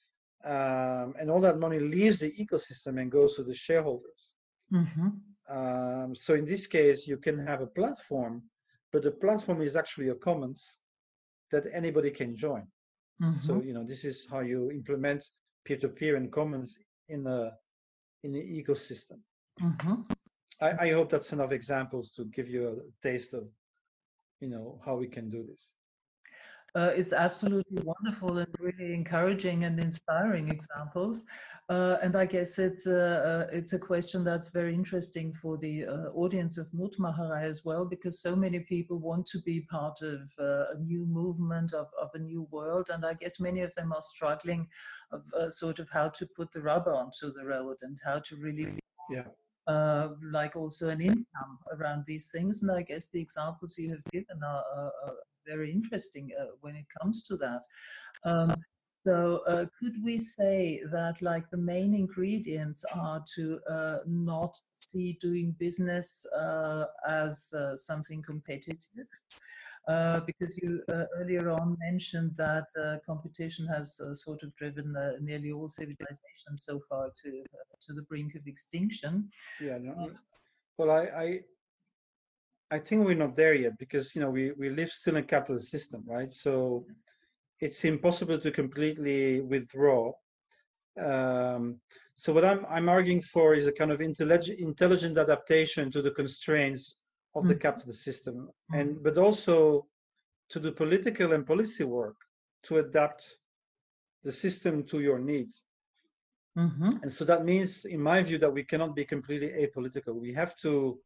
[SPEAKER 1] Um, and all that money leaves the ecosystem and goes to the shareholders.
[SPEAKER 2] Mm-hmm.
[SPEAKER 1] Um, so in this case, you can have a platform, but the platform is actually a commons that anybody can join.
[SPEAKER 2] Mm-hmm.
[SPEAKER 1] So, you know, this is how you implement peer-to-peer and commons in a in the ecosystem.
[SPEAKER 2] Mm-hmm.
[SPEAKER 1] I, I hope that's enough examples to give you a taste of, you know, how we can do this.
[SPEAKER 2] Uh, it's absolutely wonderful and really encouraging and inspiring examples. Uh, and I guess it's a, uh, it's a question that's very interesting for the uh, audience of Mutmacherei as well, because so many people want to be part of uh, a new movement, of, of a new world. And I guess many of them are struggling of uh, sort of how to put the rubber onto the road and how to really
[SPEAKER 1] Yeah.
[SPEAKER 2] Uh, like also an income around these things. And I guess the examples you have given are, are, are very interesting uh, when it comes to that. Um, so uh, could we say that like the main ingredients are to uh, not see doing business uh, as uh, something competitive? Uh, because you uh, earlier on mentioned that uh, competition has uh, sort of driven uh, nearly all civilizations so far to uh, to the brink of extinction.
[SPEAKER 1] Yeah. No, well, I, I I think we're not there yet because, you know, we we live still in a capitalist system, right? So it's impossible to completely withdraw. Um, so what I'm I'm arguing for is a kind of intelligent intelligent adaptation to the constraints of the
[SPEAKER 2] Mm,
[SPEAKER 1] capitalist system,
[SPEAKER 2] mm,
[SPEAKER 1] and but also to do political and policy work to adapt the system to your needs.
[SPEAKER 2] mhm,
[SPEAKER 1] And so that means, in my view, that we cannot be completely apolitical. We have to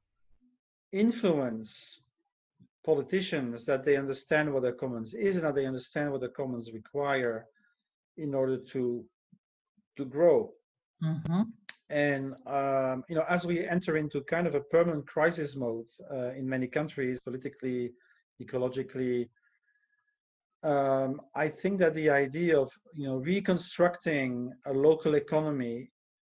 [SPEAKER 1] influence politicians that they understand what the commons is and that they understand what the commons require in order to to grow.
[SPEAKER 2] mhm,
[SPEAKER 1] And um, you know, as we enter into kind of a permanent crisis mode uh, in many countries, politically, ecologically, um, I think that the idea of, you know, reconstructing a local economy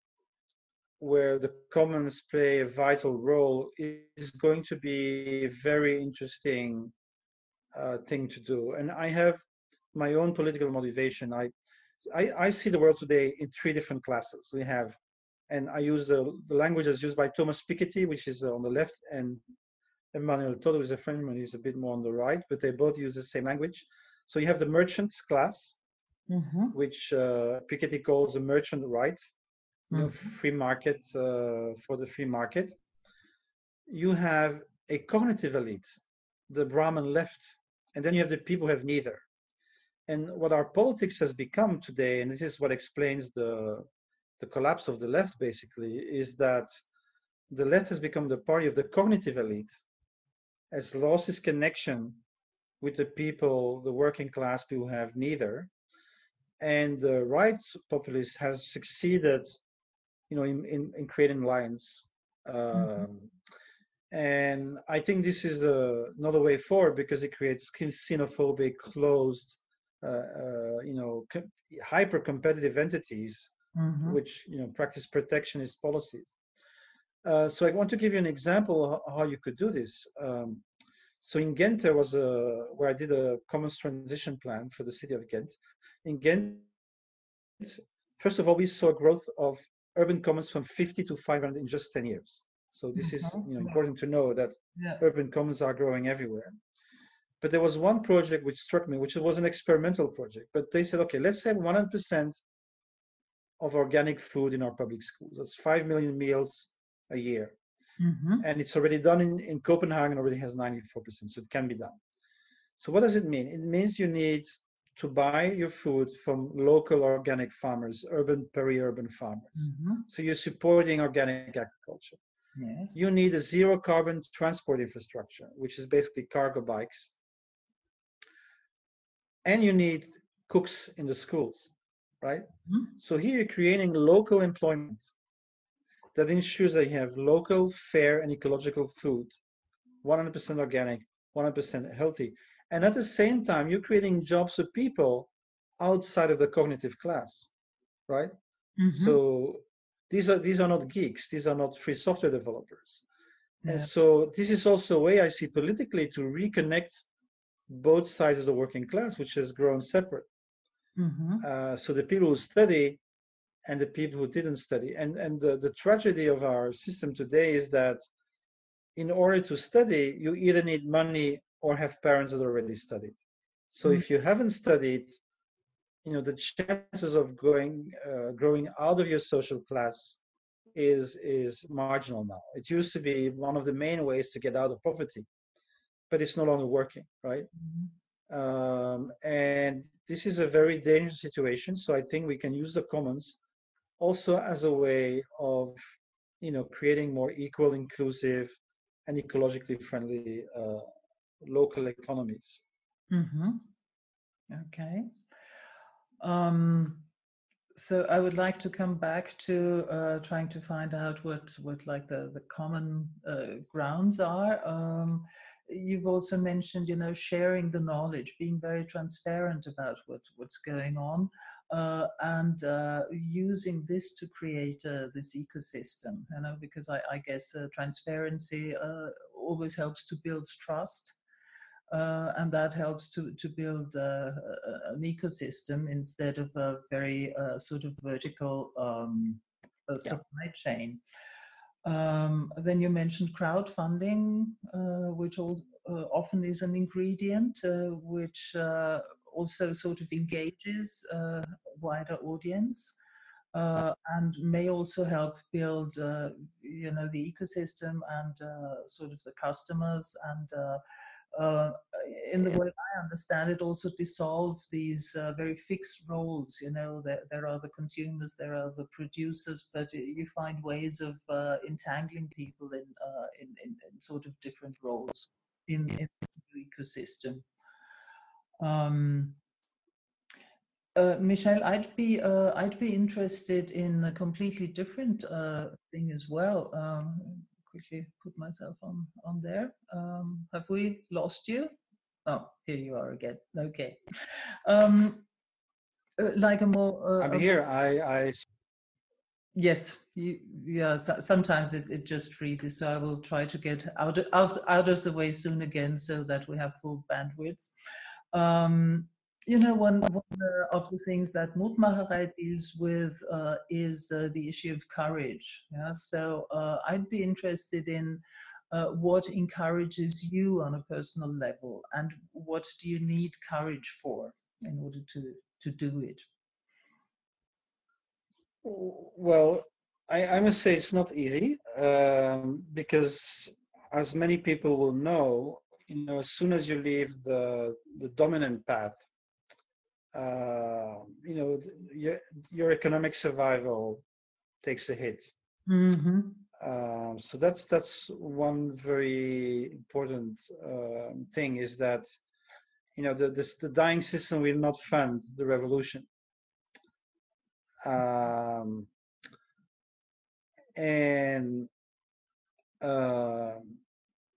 [SPEAKER 1] where the commons play a vital role is going to be a very interesting uh, thing to do. And I have my own political motivation. I, I, I see the world today in three different classes. We have, and I use the, the language as used by Thomas Piketty, which is on the left, and Emmanuel Todd, who is a friend of mine, is a bit more on the right, but they both use the same language. So you have the merchant class,
[SPEAKER 2] mhm,
[SPEAKER 1] which uh, Piketty calls a merchant right, you know,
[SPEAKER 2] mhm,
[SPEAKER 1] free market uh, for the free market. You have a cognitive elite, the Brahman left, and then you have the people who have neither. And what our politics has become today, and this is what explains the the collapse of the left, basically, is that the left has become the party of the cognitive elite, has lost its connection with the people, the working class people who have neither, and the right populist has succeeded, you know, in in, in creating lines.
[SPEAKER 2] mhm,
[SPEAKER 1] Um, and I think this is a, another way forward because it creates xenophobic, closed, uh, uh, you know, co- hyper-competitive entities
[SPEAKER 2] mhm,
[SPEAKER 1] which, you know, practice protectionist policies. Uh, so I want to give you an example of how you could do this. Um, so in Ghent, there was a where I did a commons transition plan for the city of Ghent. In Ghent, first of all, we saw a growth of urban commons from fifty to five hundred in just ten years. So this is,
[SPEAKER 2] mhm.
[SPEAKER 1] you know,
[SPEAKER 2] Wow.
[SPEAKER 1] important to know that
[SPEAKER 2] Yeah.
[SPEAKER 1] urban commons are growing everywhere. But there was one project which struck me, which was an experimental project. But they said, okay, let's have one hundred percent of organic food in our public schools. That's five million meals a year.
[SPEAKER 2] Mhm,
[SPEAKER 1] And it's already done in, in Copenhagen, already has ninety-four percent, so it can be done. So what does it mean? It means you need to buy your food from local organic farmers, urban, peri-urban farmers.
[SPEAKER 2] mhm.
[SPEAKER 1] So you're supporting organic agriculture.
[SPEAKER 2] Yes.
[SPEAKER 1] You need a zero carbon transport infrastructure, which is basically cargo bikes. And you need cooks in the schools, right?
[SPEAKER 2] Mhm.
[SPEAKER 1] So here you're creating local employment that ensures that you have local, fair, and ecological food, one hundred percent organic, one hundred percent healthy. And at the same time, you're creating jobs for people outside of the cognitive class, right?
[SPEAKER 2] Mhm.
[SPEAKER 1] So these are these are not geeks. These are not free software developers. And
[SPEAKER 2] Yeah.
[SPEAKER 1] so this is also a way I see politically to reconnect both sides of the working class, which has grown separate.
[SPEAKER 2] Mhm.
[SPEAKER 1] Uh, so the people who study and the people who didn't study. And and the, the tragedy of our system today is that in order to study, you either need money or have parents that already studied. So
[SPEAKER 2] Mhm.
[SPEAKER 1] if you haven't studied, you know, the chances of going uh, growing out of your social class is is marginal now. It used to be one of the main ways to get out of poverty, but it's no longer working, right?
[SPEAKER 2] Mhm.
[SPEAKER 1] Um, and this is a very dangerous situation. So I think we can use the commons also as a way of, you know, creating more equal, inclusive, and ecologically friendly uh, local economies.
[SPEAKER 2] Mhm. Okay. Um, so I would like to come back to uh, trying to find out what what like the the common uh, grounds are. Um, you've also mentioned, you know, sharing the knowledge, being very transparent about what what's going on, uh, and uh, using this to create uh, this ecosystem. You know, because I, I guess uh, transparency uh, always helps to build trust. Uh, and that helps to to build uh, an ecosystem instead of a very uh, sort of vertical um, uh,
[SPEAKER 1] Yeah.
[SPEAKER 2] supply chain. Um, then you mentioned crowdfunding, uh, which all, uh, often is an ingredient uh, which uh, also sort of engages a wider audience. Uh, and may also help build, uh, you know, the ecosystem and uh, sort of the customers and uh, uh, in the way I understand it, also dissolve these uh, very fixed roles. You know, there, there are the consumers, there are the producers, but you find ways of uh, entangling people in, uh, in, in, in sort of different roles in, in the ecosystem. Um, uh, Michelle, I'd be uh, I'd be interested in a completely different uh, thing as well. Um, quickly put myself on on there. Um, have we lost you? Oh, here you are again. Okay. Um, uh, like a more,
[SPEAKER 1] I'm
[SPEAKER 2] uh, a more
[SPEAKER 1] here. I, I
[SPEAKER 2] yes, you, yeah. So, sometimes it, it just freezes, so I will try to get out of, out out of the way soon again, so that we have full bandwidth. Um, you know, one, one uh, of the things that Mutmacherei deals with uh, is uh, the issue of courage. Yeah? So uh, I'd be interested in uh, what encourages you on a personal level, and what do you need courage for in order to, to do it?
[SPEAKER 1] Well, I, I must say it's not easy um, because, as many people will know, you know, as soon as you leave the the dominant path, uh, you know, your your economic survival takes a hit.
[SPEAKER 2] Mm-hmm.
[SPEAKER 1] Um, so that's that's one very important um thing is that, you know, the this, the dying system will not fund the revolution. Um, and um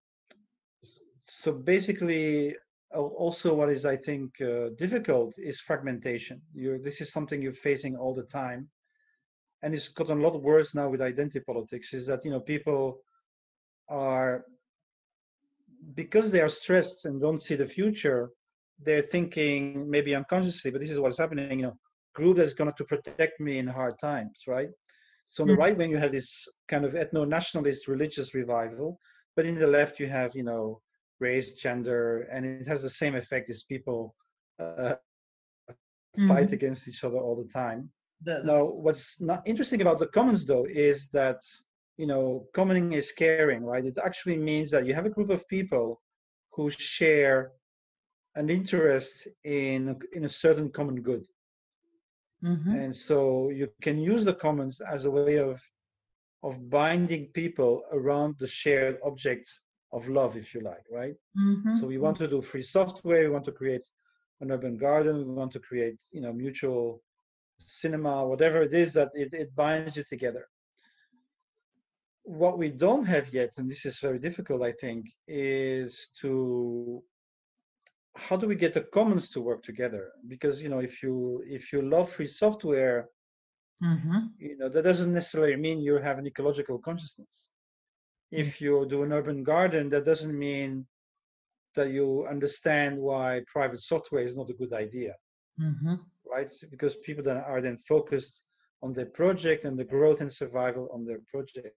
[SPEAKER 1] so basically, also what is I think uh, difficult is fragmentation. You this is something you're facing all the time, and it's gotten a lot worse now with identity politics. Is that, you know, people are, because they are stressed and don't see the future, they're thinking maybe unconsciously, but this is what's happening. You know, group that's going to protect me in hard times, right? So on the right wing you have this kind of ethno-nationalist religious revival, but in the left you have, you know, race, gender, and it has the same effect as people uh, fight
[SPEAKER 2] Mm-hmm.
[SPEAKER 1] against each other all the time.
[SPEAKER 2] The, the,
[SPEAKER 1] Now, what's not interesting about the commons though is that, you know, commoning is caring, right? It actually means that you have a group of people who share an interest in in a certain common good,
[SPEAKER 2] mm-hmm.
[SPEAKER 1] and so you can use the commons as a way of of binding people around the shared object of love, if you like, right? So we
[SPEAKER 2] Mm-hmm.
[SPEAKER 1] want to do free software, we want to create an urban garden, we want to create, you know, mutual cinema, whatever it is that it, it binds you together. What we don't have yet, and this is very difficult, I think, is to how do we get the commons to work together? Because you know, if you if you love free software,
[SPEAKER 2] Mm-hmm.
[SPEAKER 1] you know that doesn't necessarily mean you have an ecological consciousness. If you do an urban garden, that doesn't mean that you understand why private software is not a good idea,
[SPEAKER 2] Mm-hmm.
[SPEAKER 1] right? Because people that are then focused on their project and the growth and survival on their project.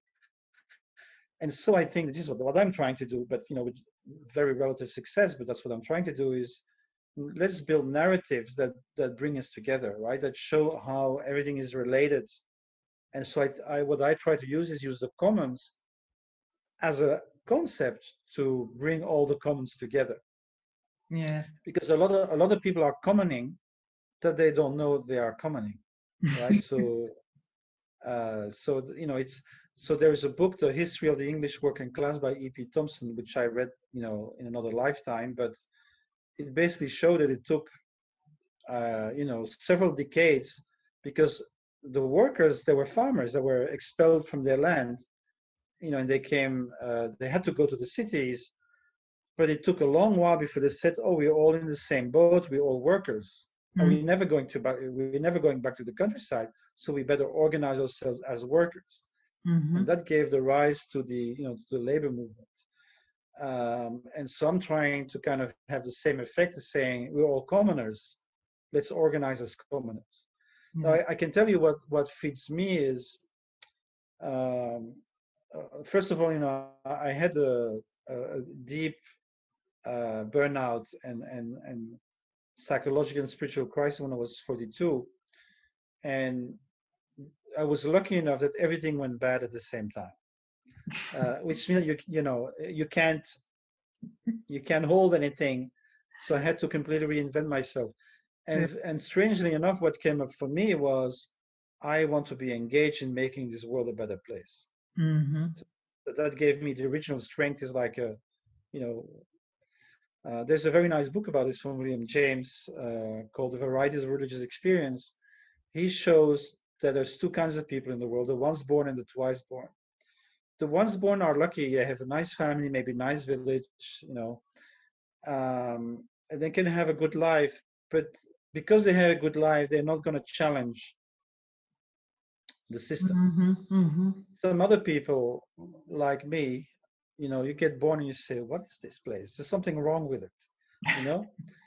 [SPEAKER 1] And so I think this is what, what I'm trying to do, but you know, with very relative success, but that's what I'm trying to do is let's build narratives that that bring us together, right? That show how everything is related. And so I, I what I try to use is use the commons as a concept to bring all the commons together.
[SPEAKER 2] Yeah.
[SPEAKER 1] Because a lot of a lot of people are commoning that they don't know they are commoning, right? so uh, so you know it's so there is a book, The History of the English Working Class by E P Thompson, which I read, you know, in another lifetime, but it basically showed that it took uh, you know several decades because the workers, they were farmers that were expelled from their land, you know, and they came, uh, they had to go to the cities, but it took a long while before they said, "Oh, we're all in the same boat. We're all workers, and we're never going to back. We're never going back to the countryside. So we better organize ourselves as workers."
[SPEAKER 2] Mm-hmm.
[SPEAKER 1] And that gave the rise to the, you know, to the labor movement. Um, and so I'm trying to kind of have the same effect as saying we're all commoners. Let's organize as commoners. Now,
[SPEAKER 2] Yeah.
[SPEAKER 1] I, I can tell you what what feeds me is, um, uh, first of all, you know, I, I had a, a deep uh, burnout and and and psychological and spiritual crisis when I was forty-two, and I was lucky enough that everything went bad at the same time, uh, which means you you know you can't you can't hold anything, so I had to completely reinvent myself.
[SPEAKER 2] Yeah.
[SPEAKER 1] And and strangely enough, what came up for me was I want to be engaged in making this world a better place.
[SPEAKER 2] Mm-hmm.
[SPEAKER 1] So that gave me the original strength. Is like a you know uh, there's a very nice book about this from William James uh, called The Varieties of Religious Experience. He shows that there's two kinds of people in the world: the once born and the twice born. The once born are lucky; they have a nice family, maybe nice village, you know, um, and they can have a good life. But because they have a good life, they're not going to challenge the system.
[SPEAKER 2] Mm-hmm. Mm-hmm.
[SPEAKER 1] Some other people, like me, you know, you get born and you say, "What is this place? There's something wrong with it," you know.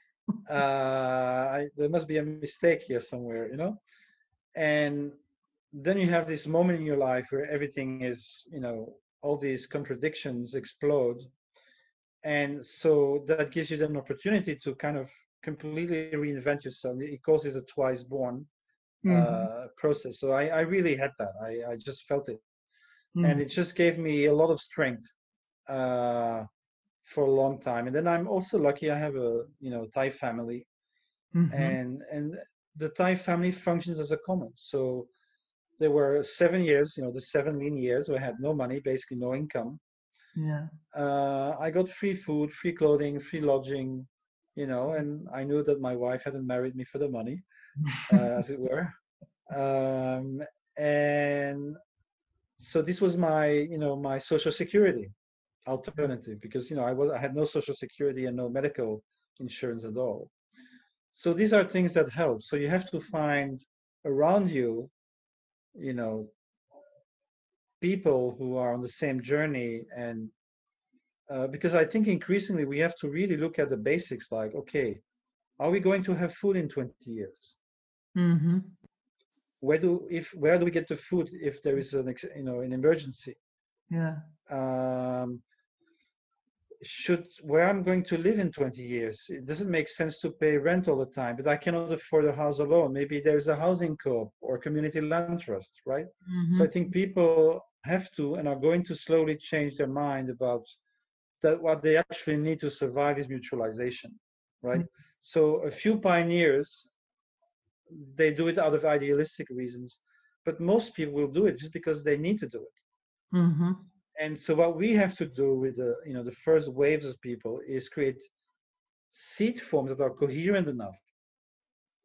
[SPEAKER 1] uh, I, there must be a mistake here somewhere, you know. And then you have this moment in your life where everything is, you know, all these contradictions explode, and so that gives you an opportunity to kind of completely reinvent yourself. It calls this a twice born
[SPEAKER 2] Mm-hmm.
[SPEAKER 1] uh, process. So I, I really had that. I, I just felt it, and
[SPEAKER 2] Mm-hmm.
[SPEAKER 1] it just gave me a lot of strength uh, for a long time. And then I'm also lucky. I have a you know Thai family,
[SPEAKER 2] Mm-hmm.
[SPEAKER 1] and and the Thai family functions as a common. So there were seven years, you know, the seven lean years where I had no money, basically no income.
[SPEAKER 2] Yeah.
[SPEAKER 1] Uh, I got free food, free clothing, free lodging, you know, and I knew that my wife hadn't married me for the money, uh, as it were. Um, and so this was my, you know, my social security alternative because, you know, I was I had no social security and no medical insurance at all. So these are things that help. So you have to find around you, you know, people who are on the same journey and uh, because I think increasingly we have to really look at the basics like, okay, are we going to have food in twenty years?
[SPEAKER 2] Mm-hmm.
[SPEAKER 1] Where do if where do we get the food if there is an you know an emergency?
[SPEAKER 2] Yeah.
[SPEAKER 1] Um, should where I'm going to live in twenty years? It doesn't make sense to pay rent all the time, but I cannot afford a house alone. Maybe there's a housing co-op or community land trust, right? So I
[SPEAKER 2] Mm-hmm.
[SPEAKER 1] think people have to and are going to slowly change their mind about that what they actually need to survive is mutualization, right? So a few pioneers, they do it out of idealistic reasons, but most people will do it just because they need to do it.
[SPEAKER 2] Mm-hmm.
[SPEAKER 1] And so what we have to do with the, you know, the first waves of people is create seed forms that are coherent enough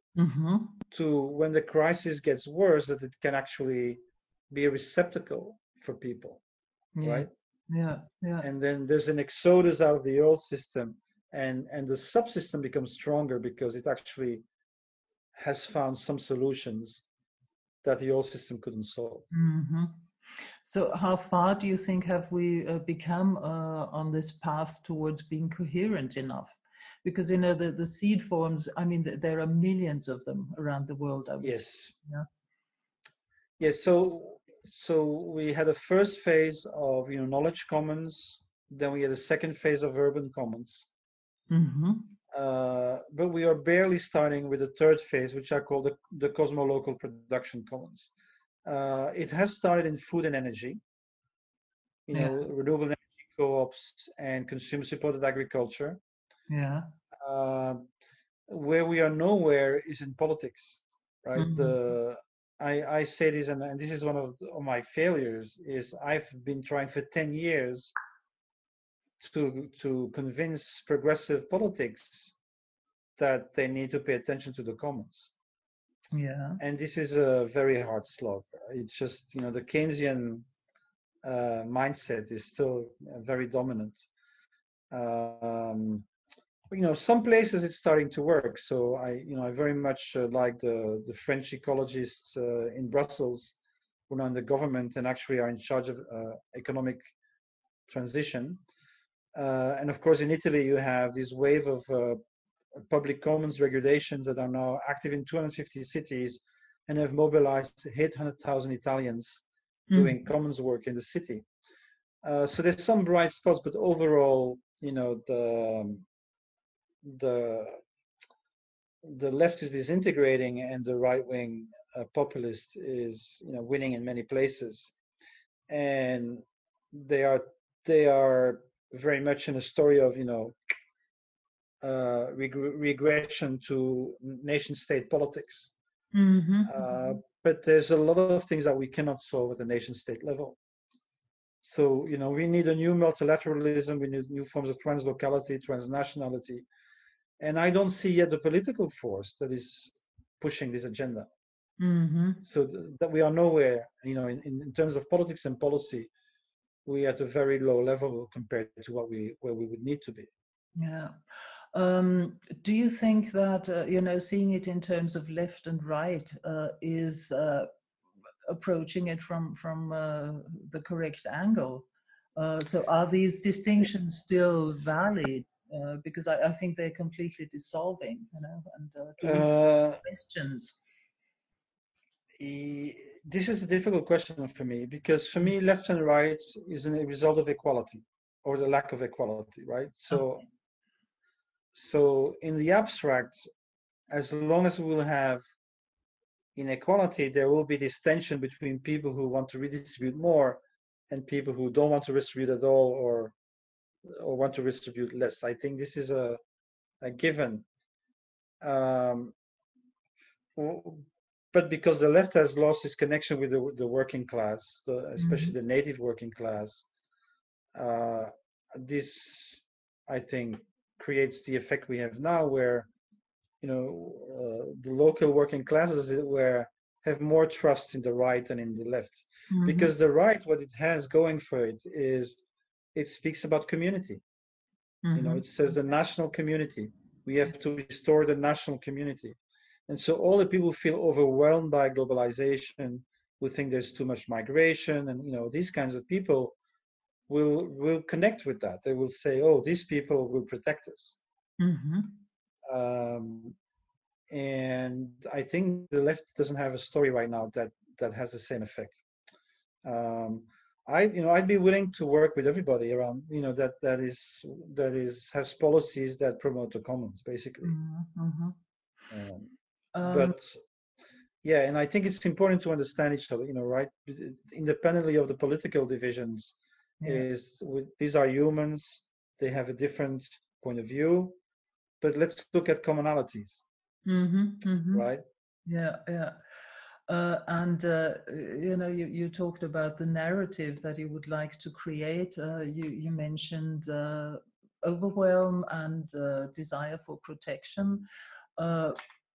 [SPEAKER 2] Mm-hmm.
[SPEAKER 1] to when the crisis gets worse, that it can actually be a receptacle for people,
[SPEAKER 2] Yeah.
[SPEAKER 1] right?
[SPEAKER 2] Yeah. Yeah.
[SPEAKER 1] And then there's an exodus out of the old system, and and the subsystem becomes stronger because it actually has found some solutions that the old system couldn't solve.
[SPEAKER 2] Mm-hmm. So, how far do you think have we uh, become uh, on this path towards being coherent enough? Because you know the, the seed forms. I mean, th- there are millions of them around the world. I would say.
[SPEAKER 1] Yes.
[SPEAKER 2] Yeah.
[SPEAKER 1] Yes. So so we had a first phase of, you know, knowledge commons. Then we had a second phase of urban commons.
[SPEAKER 2] Mm-hmm.
[SPEAKER 1] Uh, but we are barely starting with the third phase, which I call the, the cosmolocal production commons. Uh, it has started in food and energy, you
[SPEAKER 2] Yeah.
[SPEAKER 1] know, renewable energy co-ops and consumer-supported agriculture.
[SPEAKER 2] Yeah.
[SPEAKER 1] Uh, where we are nowhere is in politics, right?
[SPEAKER 2] Mm-hmm.
[SPEAKER 1] The I, I say this, and, and this is one of, the, of my failures, is I've been trying for ten years to to convince progressive politics that they need to pay attention to the commons.
[SPEAKER 2] Yeah.
[SPEAKER 1] And this is a very hard slog. It's just, you know, the Keynesian uh, mindset is still uh, very dominant. Um, you know, some places it's starting to work. So I, you know, I very much uh, like the the French ecologists uh, in Brussels who are now in the government and actually are in charge of uh, economic transition. Uh, and of course, in Italy, you have this wave of uh, public commons regulations that are now active in two hundred fifty cities and have mobilized eight hundred thousand Italians doing
[SPEAKER 2] Mm-hmm.
[SPEAKER 1] commons work in the city. Uh, so there's some bright spots, but overall, you know, the the the left is disintegrating and the right wing uh, populist is, you know, winning in many places, and they are they are very much in a story of, you know, uh, reg- regression to nation state politics. Uh,
[SPEAKER 2] Mm-hmm.
[SPEAKER 1] but there's a lot of things that we cannot solve at the nation state level. So, you know, we need a new multilateralism, we need new forms of translocality, transnationality. And I don't see yet the political force that is pushing this agenda.
[SPEAKER 2] Mm-hmm.
[SPEAKER 1] So th- that we are nowhere, you know, in, in terms of politics and policy, we are at a very low level compared to what we where we would need to be.
[SPEAKER 2] Yeah. Um, do you think that uh, you know, seeing it in terms of left and right uh, is uh, approaching it from from uh, the correct angle? Uh, so are these distinctions still valid? Uh, because I, I think they're completely dissolving, you know. And uh, do we
[SPEAKER 1] Uh,
[SPEAKER 2] questions?
[SPEAKER 1] e- this is a difficult question for me because for me, left and right is a result of equality or the lack of equality, right? So,
[SPEAKER 2] Okay.
[SPEAKER 1] so in the abstract, as long as we will have inequality, there will be this tension between people who want to redistribute more and people who don't want to redistribute at all or or want to redistribute less. I think this is a, a given. Um, but because the left has lost its connection with the, the working class, the, especially
[SPEAKER 2] Mm-hmm.
[SPEAKER 1] the native working class, uh, this, I think, creates the effect we have now where, you know, uh, the local working classes where have more trust in the right than in the left.
[SPEAKER 2] Mm-hmm.
[SPEAKER 1] Because the right, what it has going for it is it speaks about community. You know,
[SPEAKER 2] Mm-hmm.
[SPEAKER 1] it says the national community. We have to restore the national community. And so all the people who feel overwhelmed by globalization, who think there's too much migration, and you know, these kinds of people will will connect with that. They will say, "Oh, these people will protect us."
[SPEAKER 2] Mm-hmm.
[SPEAKER 1] Um, and I think the left doesn't have a story right now that that has the same effect. Um, I, you know, I'd be willing to work with everybody around, you know, that that is that is has policies that promote the commons, basically.
[SPEAKER 2] Mm-hmm.
[SPEAKER 1] Um,
[SPEAKER 2] Um,
[SPEAKER 1] but yeah, and I think it's important to understand each other, you know, right? Independently of the political divisions,
[SPEAKER 2] yeah.
[SPEAKER 1] is these are humans. They have a different point of view, but let's look at commonalities,
[SPEAKER 2] Mm-hmm. Mm-hmm.
[SPEAKER 1] right?
[SPEAKER 2] Yeah. Yeah. Uh, and uh, you know, you, you talked about the narrative that you would like to create. Uh, you you mentioned uh, overwhelm and uh, desire for protection. Uh,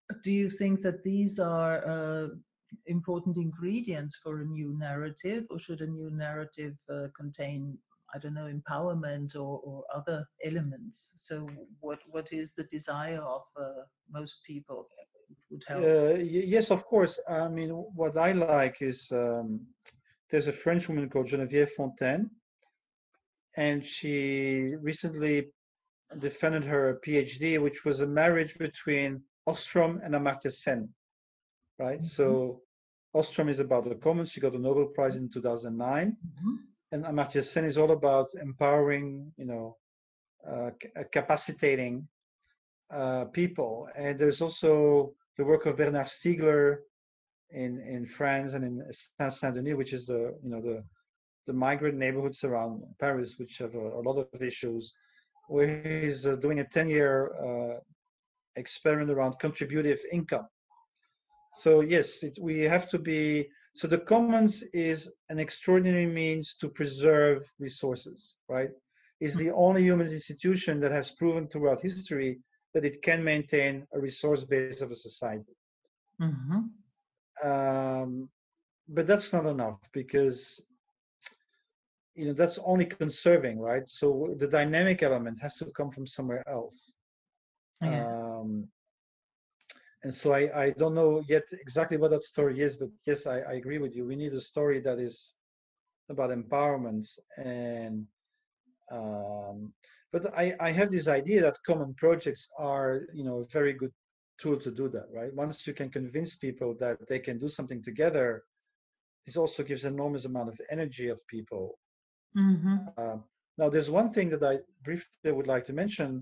[SPEAKER 2] do you think that these are uh, important ingredients for a new narrative, or should a new narrative uh, contain, I don't know, empowerment or, or other elements? So, what what is the desire of uh, most people? It would help.
[SPEAKER 1] Uh, y- yes, of course. I mean, what I like is um, there's a French woman called Geneviève Fontaine, and she recently defended her PhD, which was a marriage between Ostrom and Amartya Sen, right?
[SPEAKER 2] Mhm,
[SPEAKER 1] So Ostrom is about the commons. She got a Nobel Prize in two thousand nine,
[SPEAKER 2] mhm,
[SPEAKER 1] and Amartya Sen is all about empowering, you know, uh, capacitating uh, people. And there's also the work of Bernard Stiegler in in France and in Saint Saint Denis, which is the you know the the migrant neighborhoods around Paris, which have a, a lot of issues, where he's uh, doing a ten year uh, experiment around contributive income. So yes, it, we have to be. So the commons is an extraordinary means to preserve resources, right? It's the only human institution that has proven throughout history that it can maintain a resource base of a society.
[SPEAKER 2] mhm.
[SPEAKER 1] Um, but that's not enough because you know that's only conserving, right? So the dynamic element has to come from somewhere else.
[SPEAKER 2] Yeah.
[SPEAKER 1] Um, and so I, I don't know yet exactly what that story is, but yes, I, I agree with you. We need a story that is about empowerment and um, but I, I have this idea that common projects are you know a very good tool to do that, right? Once you can convince people that they can do something together, this also gives enormous amount of energy of people.
[SPEAKER 2] Mhm,
[SPEAKER 1] Um, now, there's one thing that I briefly would like to mention.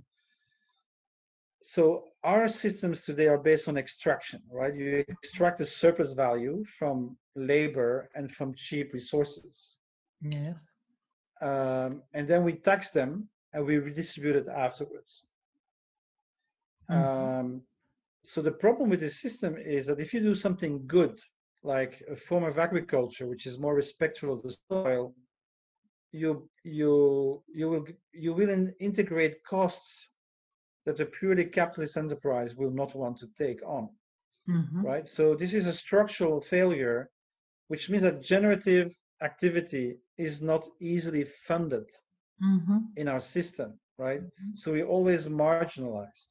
[SPEAKER 1] So our systems today are based on extraction, right? You extract the surplus value from labor and from cheap resources.
[SPEAKER 2] yes.
[SPEAKER 1] Um, and then we tax them and we redistribute it afterwards.
[SPEAKER 2] Mhm,
[SPEAKER 1] Um, so the problem with this system is that if you do something good, like a form of agriculture, which is more respectful of the soil, you you you will you will in, integrate costs that a purely capitalist enterprise will not want to take on,
[SPEAKER 2] mhm,
[SPEAKER 1] right? So this is a structural failure, which means that generative activity is not easily funded
[SPEAKER 2] mhm,
[SPEAKER 1] in our system, right?
[SPEAKER 2] mhm.
[SPEAKER 1] So we're always marginalized.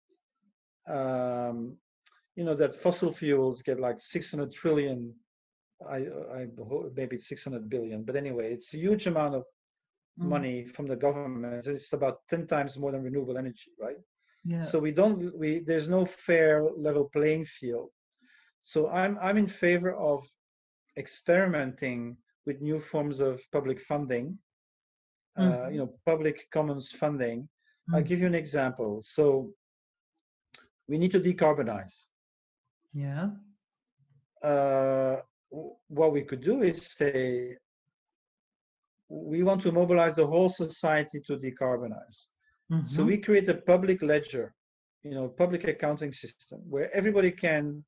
[SPEAKER 1] Um, you know that fossil fuels get like six hundred trillion. I, I maybe it's six hundred billion, but anyway, it's a huge amount of
[SPEAKER 2] Mm.
[SPEAKER 1] money from the government. It's about ten times more than renewable energy, right?
[SPEAKER 2] Yeah.
[SPEAKER 1] So we don't we there's no fair level playing field. So I'm I'm in favor of experimenting with new forms of public funding, uh, you
[SPEAKER 2] Mhm,
[SPEAKER 1] know, public commons funding. I'll give you
[SPEAKER 2] mhm.
[SPEAKER 1] an example. So we need to decarbonize.
[SPEAKER 2] Yeah.
[SPEAKER 1] Uh, what we could do is say we want to mobilize the whole society to decarbonize. So we
[SPEAKER 2] Mhm,
[SPEAKER 1] create a public ledger, you know, public accounting system where everybody can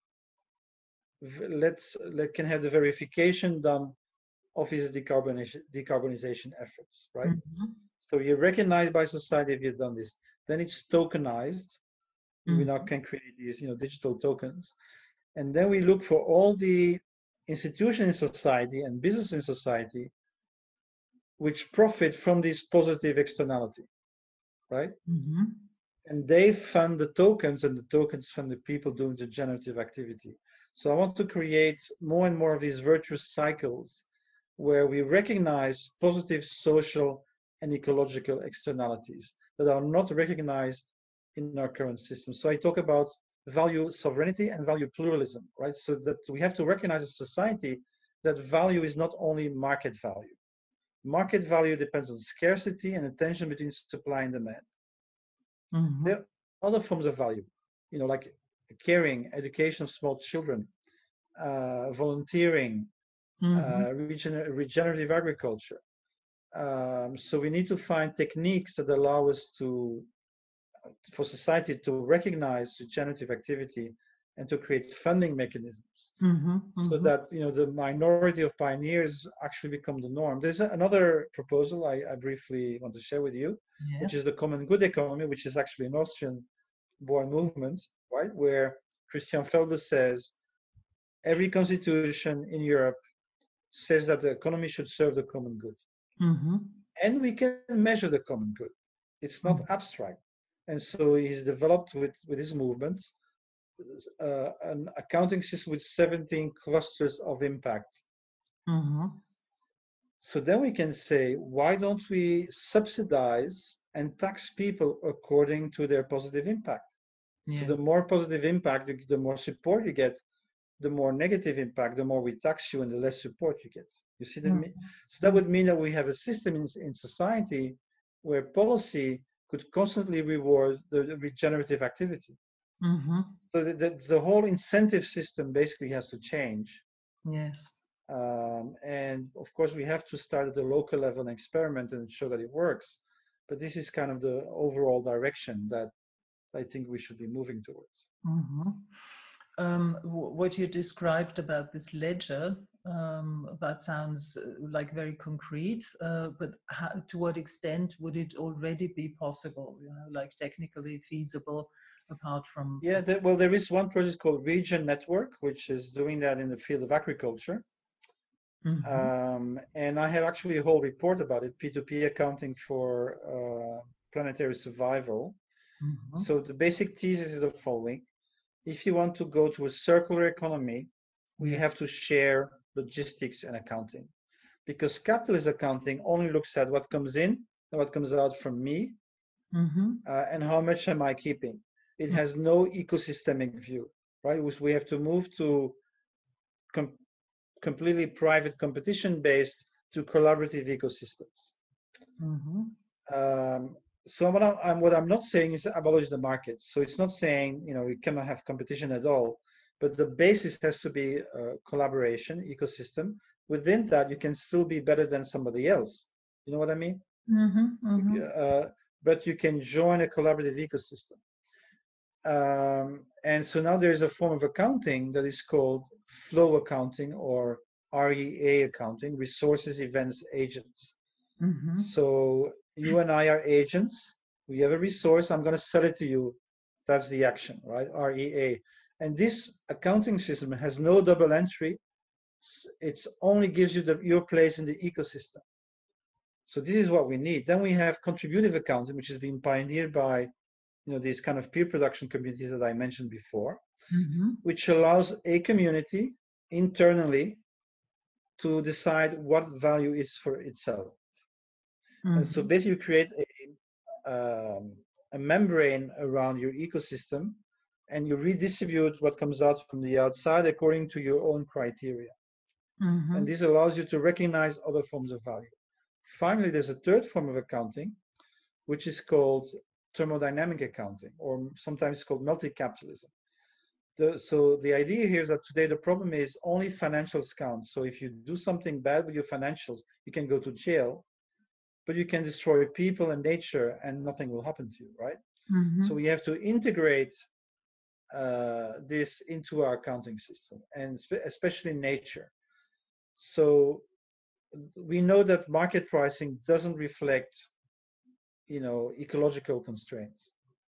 [SPEAKER 1] let's let, can have the verification done of his decarbonization decarbonization efforts, right?
[SPEAKER 2] mhm,
[SPEAKER 1] So you're recognized by society if you've done this. Then it's tokenized. We now
[SPEAKER 2] mhm,
[SPEAKER 1] can create these, you know, digital tokens, and then we look for all the institutions in society and business in society which profit from this positive externality, right?
[SPEAKER 2] mhm,
[SPEAKER 1] And they fund the tokens, and the tokens fund the people doing the generative activity. So I want to create more and more of these virtuous cycles where we recognize positive social and ecological externalities that are not recognized in our current system. So I talk about value sovereignty and value pluralism, right? So that we have to recognize as a society that value is not only market value. Market value depends on scarcity and the tension between supply and demand. There
[SPEAKER 2] mhm,
[SPEAKER 1] are other forms of value, you know, like caring, education of small children, uh, volunteering,
[SPEAKER 2] mhm,
[SPEAKER 1] uh, regener- regenerative agriculture. Um, so we need to find techniques that allow us to, for society to recognize regenerative activity and to create funding mechanisms
[SPEAKER 2] mhm,
[SPEAKER 1] so
[SPEAKER 2] mhm.
[SPEAKER 1] that you know the minority of pioneers actually become the norm. There's another proposal I, I briefly want to share with you, which
[SPEAKER 2] Yes.
[SPEAKER 1] is the common good economy, which is actually an Austrian born movement. right? Where Christian Felber says every constitution in Europe says that the economy should serve the common good.
[SPEAKER 2] Mm-hmm.
[SPEAKER 1] And we can measure the common good. It's not abstract. And so he's developed with, with his movement uh, an accounting system with seventeen clusters of impact.
[SPEAKER 2] Mm-hmm.
[SPEAKER 1] So then we can say, why don't we subsidize and tax people according to their positive impact?
[SPEAKER 2] Yeah.
[SPEAKER 1] So the more positive impact, the more support you get, the more negative impact, the more we tax you and the less support you get. You see, the,
[SPEAKER 2] Mm-hmm.
[SPEAKER 1] so that would mean that we have a system in, in society where policy could constantly reward the regenerative activity.
[SPEAKER 2] Mm-hmm.
[SPEAKER 1] So the, the, the whole incentive system basically has to change.
[SPEAKER 2] Yes.
[SPEAKER 1] Um, and of course, we have to start at the local level and experiment and show that it works. But this is kind of the overall direction that I think we should be moving towards.
[SPEAKER 2] Mm-hmm. Um, what you described about this ledger, um, that sounds like very concrete, uh, but how, to what extent would it already be possible, you know, like technically feasible apart from...
[SPEAKER 1] Yeah, there, well, there is one project called Regen Network, which is doing that in the field of agriculture.
[SPEAKER 2] Mm-hmm.
[SPEAKER 1] Um, and I have actually a whole report about it, P two P accounting for uh, planetary survival.
[SPEAKER 2] Mm-hmm.
[SPEAKER 1] So the basic thesis is the following. If you want to go to a circular economy, we
[SPEAKER 2] Yeah.
[SPEAKER 1] have to share logistics and accounting. Because capitalist accounting only looks at what comes in and what comes out from me,
[SPEAKER 2] Mm-hmm.
[SPEAKER 1] uh, and how much am I keeping. It has no ecosystemic view, right? We have to move to com completely private competition-based to collaborative ecosystems.
[SPEAKER 2] Mm-hmm.
[SPEAKER 1] Um, so what I'm, what I'm not saying is abolish the market. So it's not saying, you know, we cannot have competition at all, but the basis has to be a collaboration ecosystem. Within that, you can still be better than somebody else. You know what I mean?
[SPEAKER 2] Mm-hmm. Mm-hmm.
[SPEAKER 1] Uh, but you can join a collaborative ecosystem. Um, and so now there's a form of accounting that is called flow accounting or R E A accounting, resources, events, agents.
[SPEAKER 2] Mm-hmm.
[SPEAKER 1] So you and I are agents. We have a resource. I'm going to sell it to you. That's the action, right? R E A. And this accounting system has no double entry. It only gives you the, your place in the ecosystem. So this is what we need. Then we have contributive accounting, which is being pioneered by, you know, these kind of peer production communities that I mentioned before,
[SPEAKER 2] Mm-hmm.
[SPEAKER 1] which allows a community internally to decide what value is for itself.
[SPEAKER 2] Mm-hmm.
[SPEAKER 1] And so basically you create a, um, a membrane around your ecosystem and you redistribute what comes out from the outside according to your own criteria.
[SPEAKER 2] Mm-hmm.
[SPEAKER 1] And this allows you to recognize other forms of value. Finally, there's a third form of accounting, which is called thermodynamic accounting, or sometimes called multi-capitalism. The, so the idea here is that today the problem is only financials count. So if you do something bad with your financials, you can go to jail, but you can destroy people and nature and nothing will happen to you, right?
[SPEAKER 2] Mm-hmm.
[SPEAKER 1] So we have to integrate uh, this into our accounting system, and especially nature. So we know that market pricing doesn't reflect, you know, ecological constraints.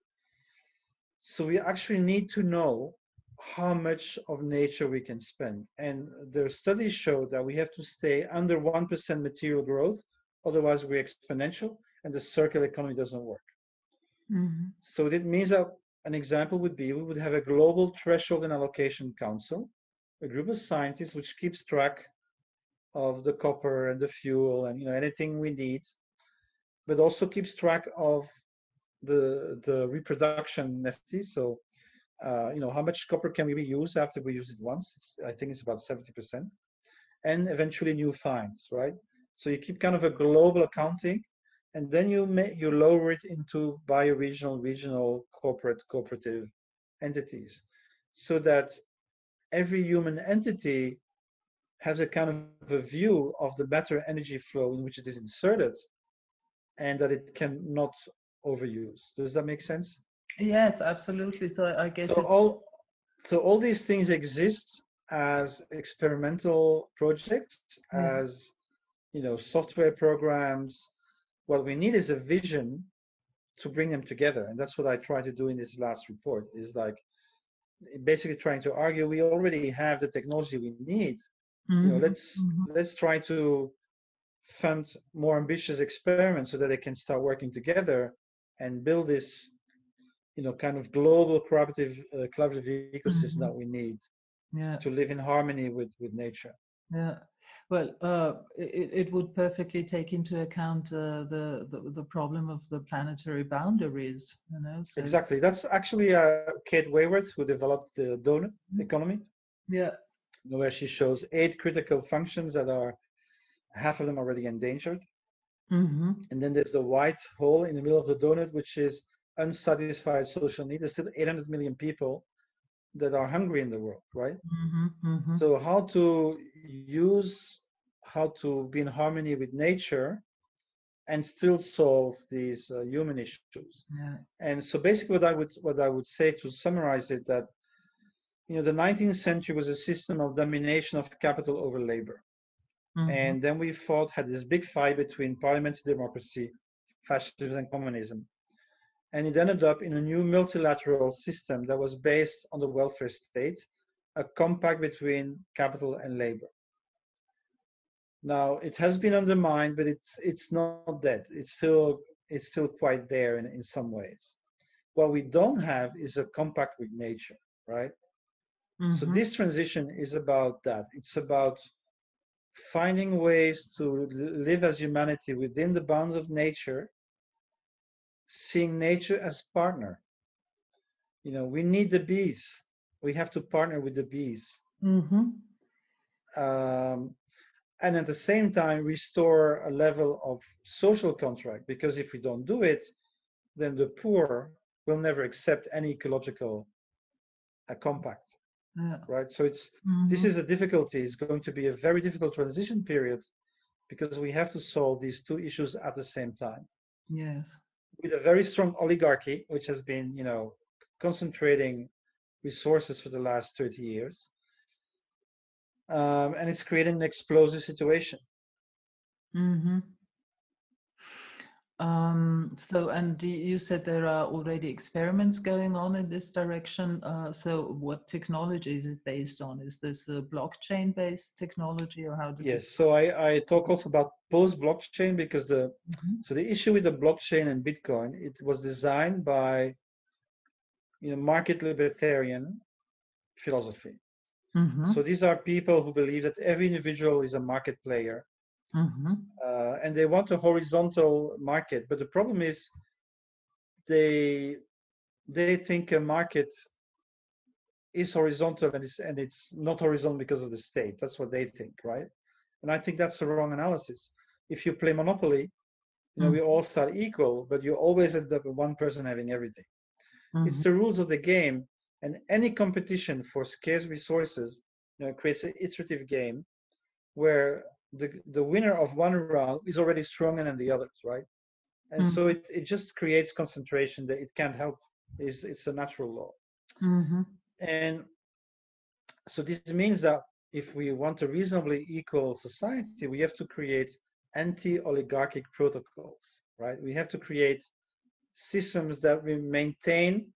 [SPEAKER 1] So we actually need to know how much of nature we can spend. And the studies show that we have to stay under one percent material growth, otherwise we're exponential and the circular economy doesn't work.
[SPEAKER 2] Mm-hmm.
[SPEAKER 1] So that means that an example would be we would have a global threshold and allocation council, a group of scientists which keeps track of the copper and the fuel and, you know, anything we need, but also keeps track of the the reproduction necessities. So uh, you know, how much copper can we reuse after we use it once? It's, I think it's about seventy percent, and eventually new finds, right? So you keep kind of a global accounting, and then you may, you lower it into bioregional, regional, corporate, cooperative entities, so that every human entity has a kind of a view of the matter energy flow in which it is inserted, and that it cannot overuse. Does that make sense?
[SPEAKER 2] Yes, absolutely. So I guess
[SPEAKER 1] So
[SPEAKER 2] it...
[SPEAKER 1] all so all these things exist as experimental projects,
[SPEAKER 2] Yeah.
[SPEAKER 1] as, you know, software programs. What we need is a vision to bring them together, and that's what I try to do in this last report. Is like, basically trying to argue we already have the technology we need. You know,
[SPEAKER 2] Mhm.
[SPEAKER 1] let's
[SPEAKER 2] Mhm.
[SPEAKER 1] let's try to fund more ambitious experiments so that they can start working together and build this, you know, kind of global collaborative uh, collaborative ecosystem that
[SPEAKER 2] Mhm.
[SPEAKER 1] we need
[SPEAKER 2] Yeah.
[SPEAKER 1] to live in harmony with with nature.
[SPEAKER 2] Yeah. Well, uh, it, it would perfectly take into account uh, the, the the problem of the planetary boundaries, you know. So
[SPEAKER 1] Exactly. That's actually uh, Kate Wayworth who developed the donut economy,
[SPEAKER 2] yeah.
[SPEAKER 1] where she shows eight critical functions that are half of them already endangered.
[SPEAKER 2] Mm-hmm.
[SPEAKER 1] And then there's the white hole in the middle of the donut, which is unsatisfied social need. There's still eight hundred million people that are hungry in the world, right?
[SPEAKER 2] Mm-hmm. Mm-hmm.
[SPEAKER 1] So how to use, how to be in harmony with nature and still solve these uh, human issues.
[SPEAKER 2] Yeah.
[SPEAKER 1] And so basically what I would what I would say to summarize it, that you know the nineteenth century was a system of domination of capital over labor.
[SPEAKER 2] Mm-hmm.
[SPEAKER 1] And then we fought, had this big fight between parliamentary democracy, fascism, and communism. And it ended up in a new multilateral system that was based on the welfare state, a compact between capital and labor. Now it has been undermined, but it's it's not dead. It's still it's still quite there in, in some ways. What we don't have is a compact with nature, right? So
[SPEAKER 2] Mm-hmm.
[SPEAKER 1] this transition is about that. It's about finding ways to live as humanity within the bounds of nature, seeing nature as partner. You know, we need the bees. We have to partner with the bees.
[SPEAKER 2] Mm-hmm.
[SPEAKER 1] Um, and at the same time, restore a level of social contract, because if we don't do it, then the poor will never accept any ecological uh, compact,
[SPEAKER 2] Yeah.
[SPEAKER 1] right? So it's this
[SPEAKER 2] Mm-hmm.
[SPEAKER 1] is a difficulty. It's going to be a very difficult transition period because we have to solve these two issues at the same time.
[SPEAKER 2] Yes.
[SPEAKER 1] With a very strong oligarchy, which has been, you know, concentrating resources for the last thirty years, um, and it's creating an explosive situation.
[SPEAKER 2] Mm-hmm. Um, so, and y- you said there are already experiments going on in this direction. Uh, so, what technology is it based on? Is this a blockchain-based technology, or how does it?
[SPEAKER 1] Yes, so I, I talk also about post-blockchain because the
[SPEAKER 2] Mhm.
[SPEAKER 1] so the issue with the blockchain and Bitcoin, it was designed by, you know, market libertarian philosophy. So
[SPEAKER 2] Mhm.
[SPEAKER 1] these are people who believe that every individual is a market player,
[SPEAKER 2] Mhm.
[SPEAKER 1] uh, and they want a horizontal market. But the problem is they they think a market is horizontal and it's and it's not horizontal because of the state. That's what they think, right? And I think that's the wrong analysis. If you play Monopoly, you know, we all start equal, but you always end up with one person having everything. It's
[SPEAKER 2] Mhm.
[SPEAKER 1] the rules of the game, and any competition for scarce resources, you know, creates an iterative game where the the winner of one round is already stronger than the others, right? And so
[SPEAKER 2] Mhm.
[SPEAKER 1] it, it just creates concentration that it can't help. It's, it's a natural law.
[SPEAKER 2] Mhm.
[SPEAKER 1] And so this means that if we want a reasonably equal society, we have to create anti-oligarchic protocols, right? We have to create systems that will maintain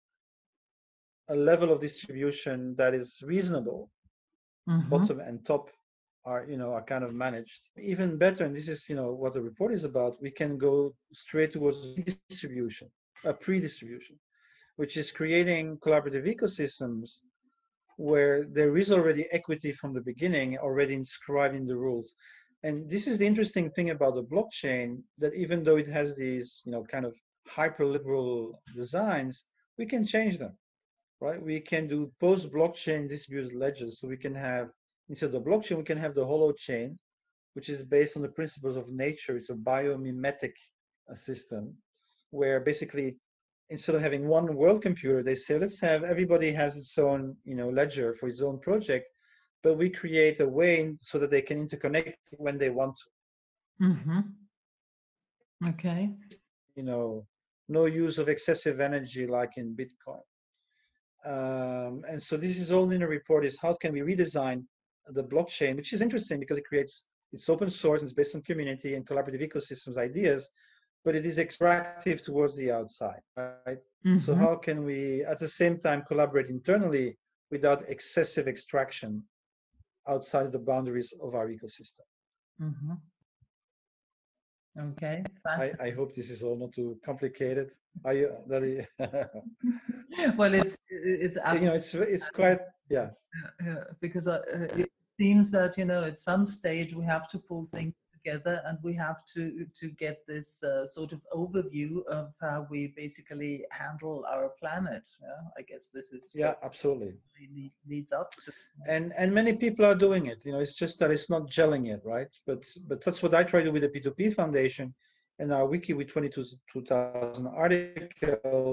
[SPEAKER 1] a level of distribution that is reasonable.
[SPEAKER 2] Mhm.
[SPEAKER 1] Bottom and top are, you know, are kind of managed. Even better, and this is, you know, what the report is about, we can go straight towards distribution, a pre-distribution, which is creating collaborative ecosystems where there is already equity from the beginning, already inscribed in the rules. And this is the interesting thing about the blockchain, that even though it has these, you know, kind of hyper liberal designs, we can change them, right? We can do post blockchain distributed ledgers. So we can have, instead of the blockchain, we can have the hollow chain, which is based on the principles of nature. It's a biomimetic uh, system where basically instead of having one world computer, they say let's have everybody has its own, you know, ledger for its own project, but we create a way so that they can interconnect when they want to.
[SPEAKER 2] Mhm. Okay.
[SPEAKER 1] You know, no use of excessive energy like in Bitcoin. Um, and so this is all in the report: is how can we redesign the blockchain, which is interesting because it creates, it's open source and it's based on community and collaborative ecosystems ideas, but it is extractive towards the outside, right? So
[SPEAKER 2] Mhm.
[SPEAKER 1] how can we at the same time collaborate internally without excessive extraction outside the boundaries of our ecosystem.
[SPEAKER 2] Mm-hmm. Okay,
[SPEAKER 1] I, I hope this is all not too complicated. Are you, that is,
[SPEAKER 2] well, it's it's
[SPEAKER 1] you know,
[SPEAKER 2] absolutely,
[SPEAKER 1] it's it's quite, yeah.
[SPEAKER 2] yeah, because uh, uh, it seems that, you know, at some stage we have to pull things together, and we have to to get this uh, sort of overview of how we basically handle our planet. Yeah? I guess this is
[SPEAKER 1] Yeah,
[SPEAKER 2] what
[SPEAKER 1] absolutely.
[SPEAKER 2] it le- leads up to.
[SPEAKER 1] And and many people are doing it. You know, it's just that it's not gelling yet, right? But but that's what I try to do with the P two P Foundation and our wiki with twenty-two thousand articles,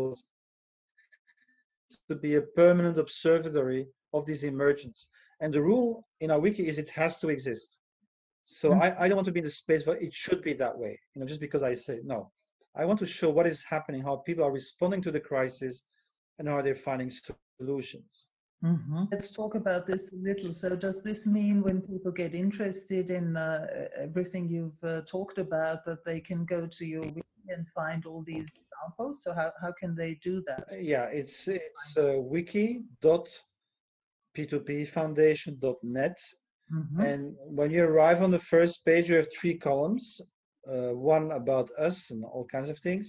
[SPEAKER 1] to be a permanent observatory of this emergence. And the rule in our wiki is it has to exist. So I, I don't want to be in the space where it should be that way, you know, just because I say no. I want to show what is happening, how people are responding to the crisis, and how they're finding solutions.
[SPEAKER 2] Mm-hmm. Let's talk about this a little. So does this mean when people get interested in uh, everything you've uh, talked about, that they can go to your wiki and find all these examples? So how, how can they do that?
[SPEAKER 1] Yeah, it's it's uh, wiki dot p two p foundation dot net.
[SPEAKER 2] Mm-hmm.
[SPEAKER 1] And when you arrive on the first page, you have three columns, uh, one about us and all kinds of things.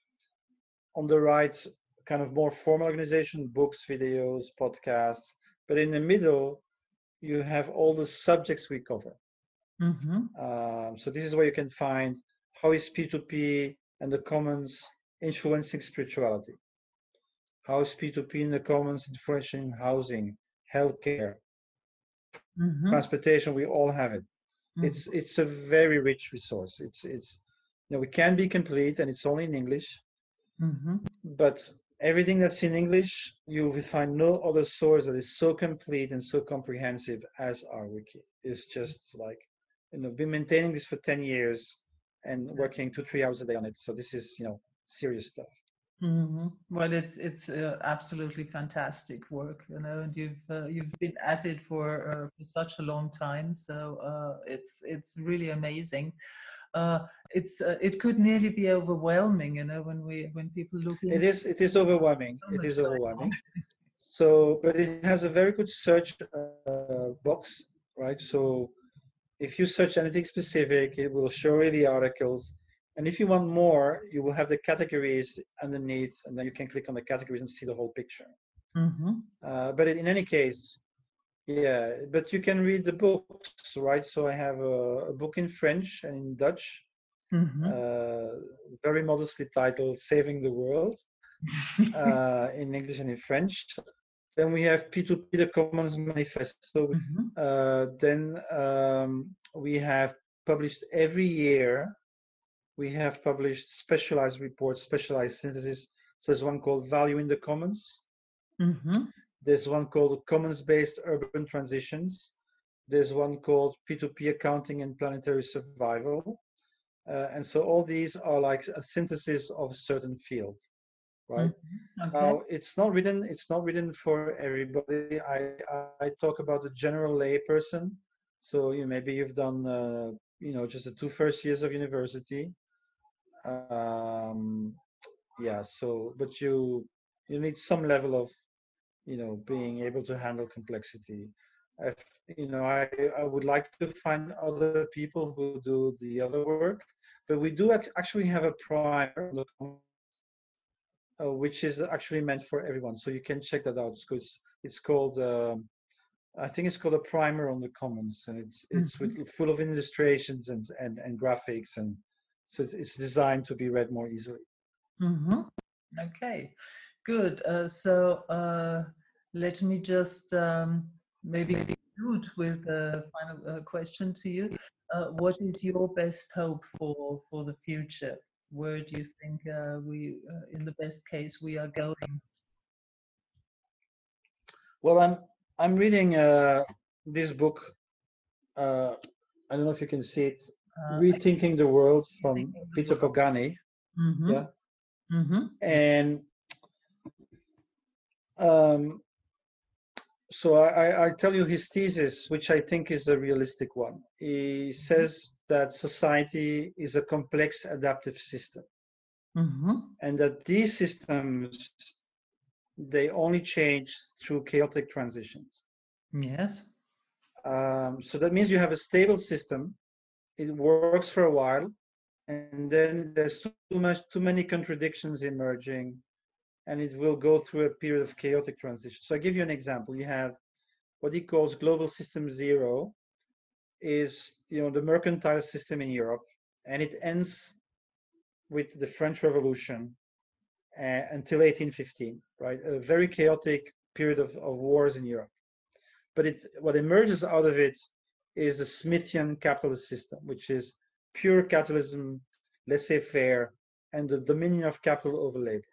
[SPEAKER 1] On the right, kind of more formal organization, books, videos, podcasts. But in the middle, you have all the subjects we cover.
[SPEAKER 2] Mm-hmm.
[SPEAKER 1] Um, so this is where you can find how is P two P and the commons influencing spirituality? How is P two P and the commons influencing housing, healthcare,
[SPEAKER 2] Mm-hmm.
[SPEAKER 1] transportation? We all have it.
[SPEAKER 2] Mm-hmm.
[SPEAKER 1] It's it's a very rich resource. It's it's you know, we can be complete, and it's only in English.
[SPEAKER 2] Mm-hmm.
[SPEAKER 1] But everything that's in English, you will find no other source that is so complete and so comprehensive as our wiki. It's just like, you know, been maintaining this for ten years and working two, three hours a day on it. So this is, you know, serious stuff.
[SPEAKER 2] Mm-hmm. Well, it's it's uh, absolutely fantastic work, you know, and you've uh, you've been at it for uh, for such a long time. So uh, it's it's really amazing. Uh, it's uh, it could nearly be overwhelming, you know, when we when people look into
[SPEAKER 1] It is it is overwhelming.
[SPEAKER 2] so
[SPEAKER 1] It
[SPEAKER 2] much
[SPEAKER 1] is
[SPEAKER 2] going
[SPEAKER 1] overwhelming.
[SPEAKER 2] on.
[SPEAKER 1] So, but it has a very good search uh, box, right? So if you search anything specific, it will show you the articles. And if you want more, you will have the categories underneath, and then you can click on the categories and see the whole picture.
[SPEAKER 2] Mm-hmm.
[SPEAKER 1] Uh, but in any case, yeah, but you can read the books, right? So I have a, a book in French and in Dutch,
[SPEAKER 2] Mm-hmm.
[SPEAKER 1] uh, very modestly titled Saving the World, uh, in English and in French. Then we have P two P, the Commons Manifesto.
[SPEAKER 2] Mm-hmm.
[SPEAKER 1] Uh, then um, we have published every year, we have published specialized reports, specialized synthesis. So there's one called Value in the Commons.
[SPEAKER 2] Mm-hmm.
[SPEAKER 1] There's one called Commons-Based Urban Transitions. There's one called P two P Accounting and Planetary Survival. Uh, and so all these are like a synthesis of a certain field, right?
[SPEAKER 2] Mm-hmm. Okay.
[SPEAKER 1] Now, it's not written. It's not written for everybody. I I talk about the general layperson. So you maybe you've done uh, you know just the two first years of university. Um, yeah. So, but you you need some level of you know being able to handle complexity. If, you know, I I would like to find other people who do the other work, but we do ac- actually have a primer on the uh, which is actually meant for everyone. So you can check that out. It's, it's called, um, I think it's called a primer on the commons, and it's it's
[SPEAKER 2] Mm-hmm.
[SPEAKER 1] with, full of illustrations and, and, and graphics, and so it's, it's designed to be read more easily.
[SPEAKER 2] Mm-hmm. Okay, good. Uh, so uh, let me just um, maybe conclude with a final uh, question to you. Uh, what is your best hope for for the future? Where do you think uh, we, uh, in the best case, we are going?
[SPEAKER 1] Well, I'm I'm reading uh, this book. Uh, I don't know if you can see it.
[SPEAKER 2] Uh, I
[SPEAKER 1] Rethinking the World from
[SPEAKER 2] think the
[SPEAKER 1] Peter
[SPEAKER 2] world.
[SPEAKER 1] Pagani.
[SPEAKER 2] Mm-hmm.
[SPEAKER 1] Yeah,
[SPEAKER 2] Mm-hmm. Yeah.
[SPEAKER 1] and um, so I, I tell you his thesis, which I think is a realistic one. He says that society is a complex adaptive system,
[SPEAKER 2] Mm-hmm.
[SPEAKER 1] and that these systems they only change through chaotic transitions.
[SPEAKER 2] Yes.
[SPEAKER 1] Um, so that means you have a stable system. It works for a while, and then there's too much, too many contradictions emerging, and it will go through a period of chaotic transition. So I give you an example. You have what he calls global system zero, is you know the mercantile system in Europe, and it ends with the French Revolution uh, until eighteen fifteen, right? A very chaotic period of, of wars in Europe. But it, what emerges out of it is the Smithian capitalist system, which is pure capitalism, laissez-faire, and the dominion of capital over labor.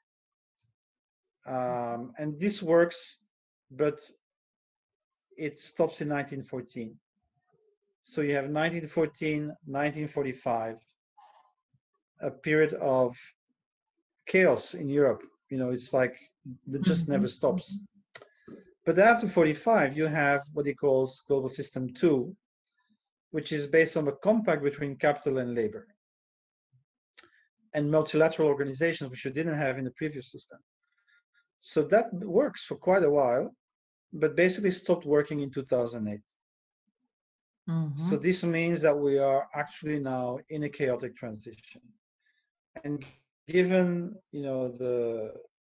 [SPEAKER 1] Um, and this works, but it stops in nineteen fourteen. So you have nineteen fourteen, nineteen forty-five, a period of chaos in Europe. You know, it's like it just never stops. But after forty-five, you have what he calls global system two, which is based on a compact between capital and labor and multilateral organizations, which you didn't have in the previous system. So that works for quite a while, but basically stopped working in two thousand eight. Mm-hmm. So this means that we are actually now in a chaotic transition. And given, you know, the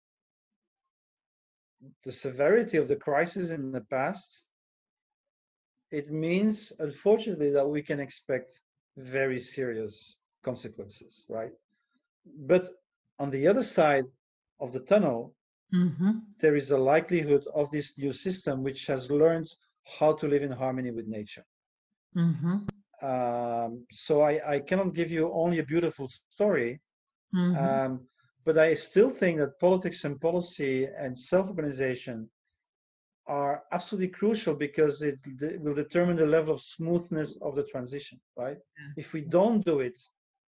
[SPEAKER 1] the severity of the crisis in the past, it means, unfortunately, that we can expect very serious consequences, right? But on the other side of the tunnel, mm-hmm. there is a likelihood of this new system which has learned how to live in harmony with nature. Mm-hmm. Um, so I, I cannot give you only a beautiful story, mm-hmm. um, but I still think that politics and policy and self-organization are absolutely crucial because it de- will determine the level of smoothness of the transition, right? Yeah. If we don't do it,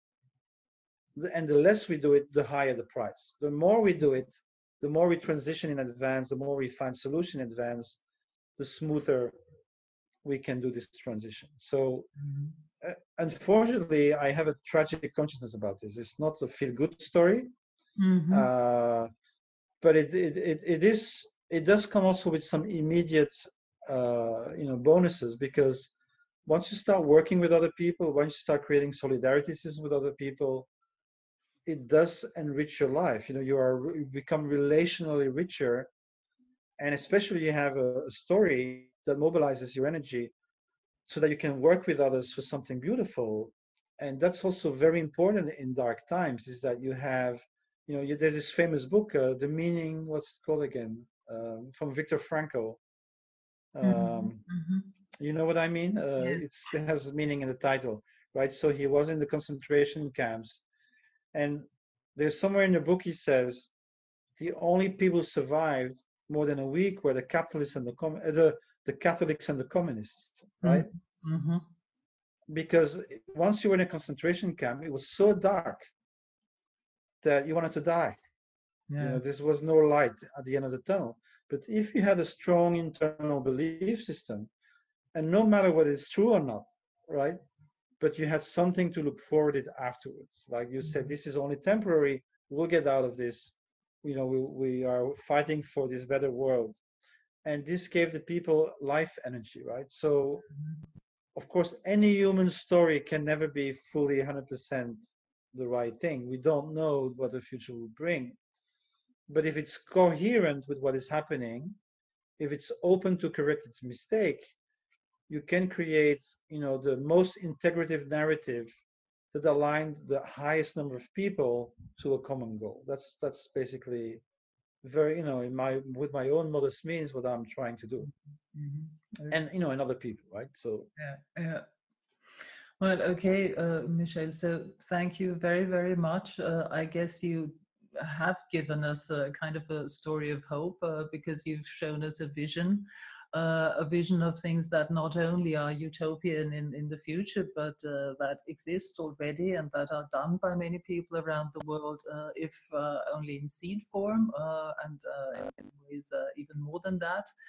[SPEAKER 1] and the less we do it, the higher the price. The more we do it, the more we transition in advance, the more we find solution in advance, the smoother we can do this transition. So mm-hmm. uh, unfortunately, I have a tragic consciousness about this. It's not a feel-good story, mm-hmm. uh, but it, it, it, it is, it does come also with some immediate uh, you know, bonuses, because once you start working with other people, once you start creating solidarity systems with other people, it does enrich your life. You know, you are you become relationally richer, and especially you have a, a story that mobilizes your energy so that you can work with others for something beautiful. And that's also very important in dark times, is that you have, you know, you, there's this famous book, uh, The Meaning, what's it called again, um, from Viktor Frankl. Um, mm-hmm. You know what I mean? Uh, yeah. it's, it has meaning in the title, right? So he was in the concentration camps. And there's somewhere in the book he says the only people who survived more than a week were the capitalists and the com- the, the Catholics and the communists, right? Mm-hmm. Because once you were in a concentration camp, it was so dark that you wanted to die. Yeah. You know, this was no light at the end of the tunnel. But if you had a strong internal belief system, and no matter whether it's true or not, right? But you had something to look forward to afterwards. Like you said, this is only temporary. We'll get out of this. You know, we, we are fighting for this better world. And this gave the people life energy, right? So, of course, any human story can never be fully one hundred percent the right thing. We don't know what the future will bring. But if it's coherent with what is happening, if it's open to correct its mistake, you can create, you know, the most integrative narrative that aligned the highest number of people to a common goal. That's that's basically very, you know, in my with my own modest means, what I'm trying to do, mm-hmm. and you know, and other people, right? So
[SPEAKER 2] yeah, yeah. Well, okay, uh, Michel. So thank you very, very much. Uh, I guess you have given us a kind of a story of hope uh, because you've shown us a vision. Uh, a vision of things that not only are utopian in, in the future, but uh, that exist already and that are done by many people around the world, uh, if uh, only in seed form, uh, and uh, in ways uh, even more than that.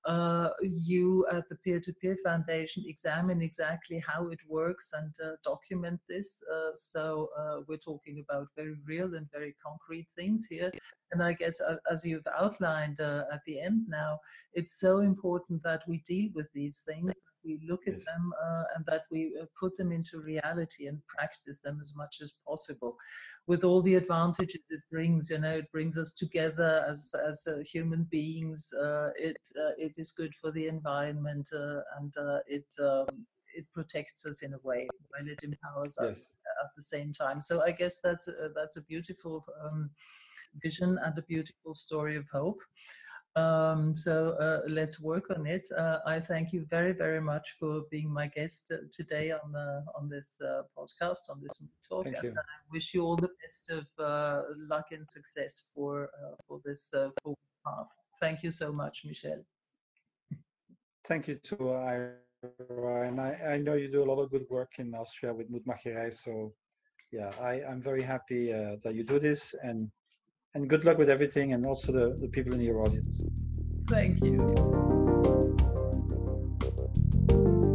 [SPEAKER 2] uh, you at the Peer-to-Peer Foundation examine exactly how it works and uh, document this. Uh, so uh, we're talking about very real and very concrete things here. And I guess uh, as you've outlined uh, at the end now, it's so important that we deal with these things, that we look at
[SPEAKER 1] Yes.
[SPEAKER 2] them uh, and that we uh, put them into reality and practice them as much as possible, with all the advantages it brings. You know, it brings us together as as uh, human beings. Uh, it uh, it is good for the environment, uh, and uh, it um, it protects us in a way while it empowers us
[SPEAKER 1] Yes.
[SPEAKER 2] at the same time. So I guess that's a, that's a beautiful um, vision and a beautiful story of hope. Um, so uh, let's work on it. Uh, I thank you very, very much for being my guest uh, today on the, on this uh, podcast, on this talk,
[SPEAKER 1] Thank
[SPEAKER 2] and
[SPEAKER 1] you.
[SPEAKER 2] I wish you all the best of uh, luck and success for uh, for this uh, forward path. Thank you so much, Michel.
[SPEAKER 1] Thank you to Ira, and I, I know you do a lot of good work in Austria with Mutmacherei. So yeah, I, I'm very happy uh, that you do this, and and good luck with everything, and also the, the people in your audience.
[SPEAKER 2] Thank you.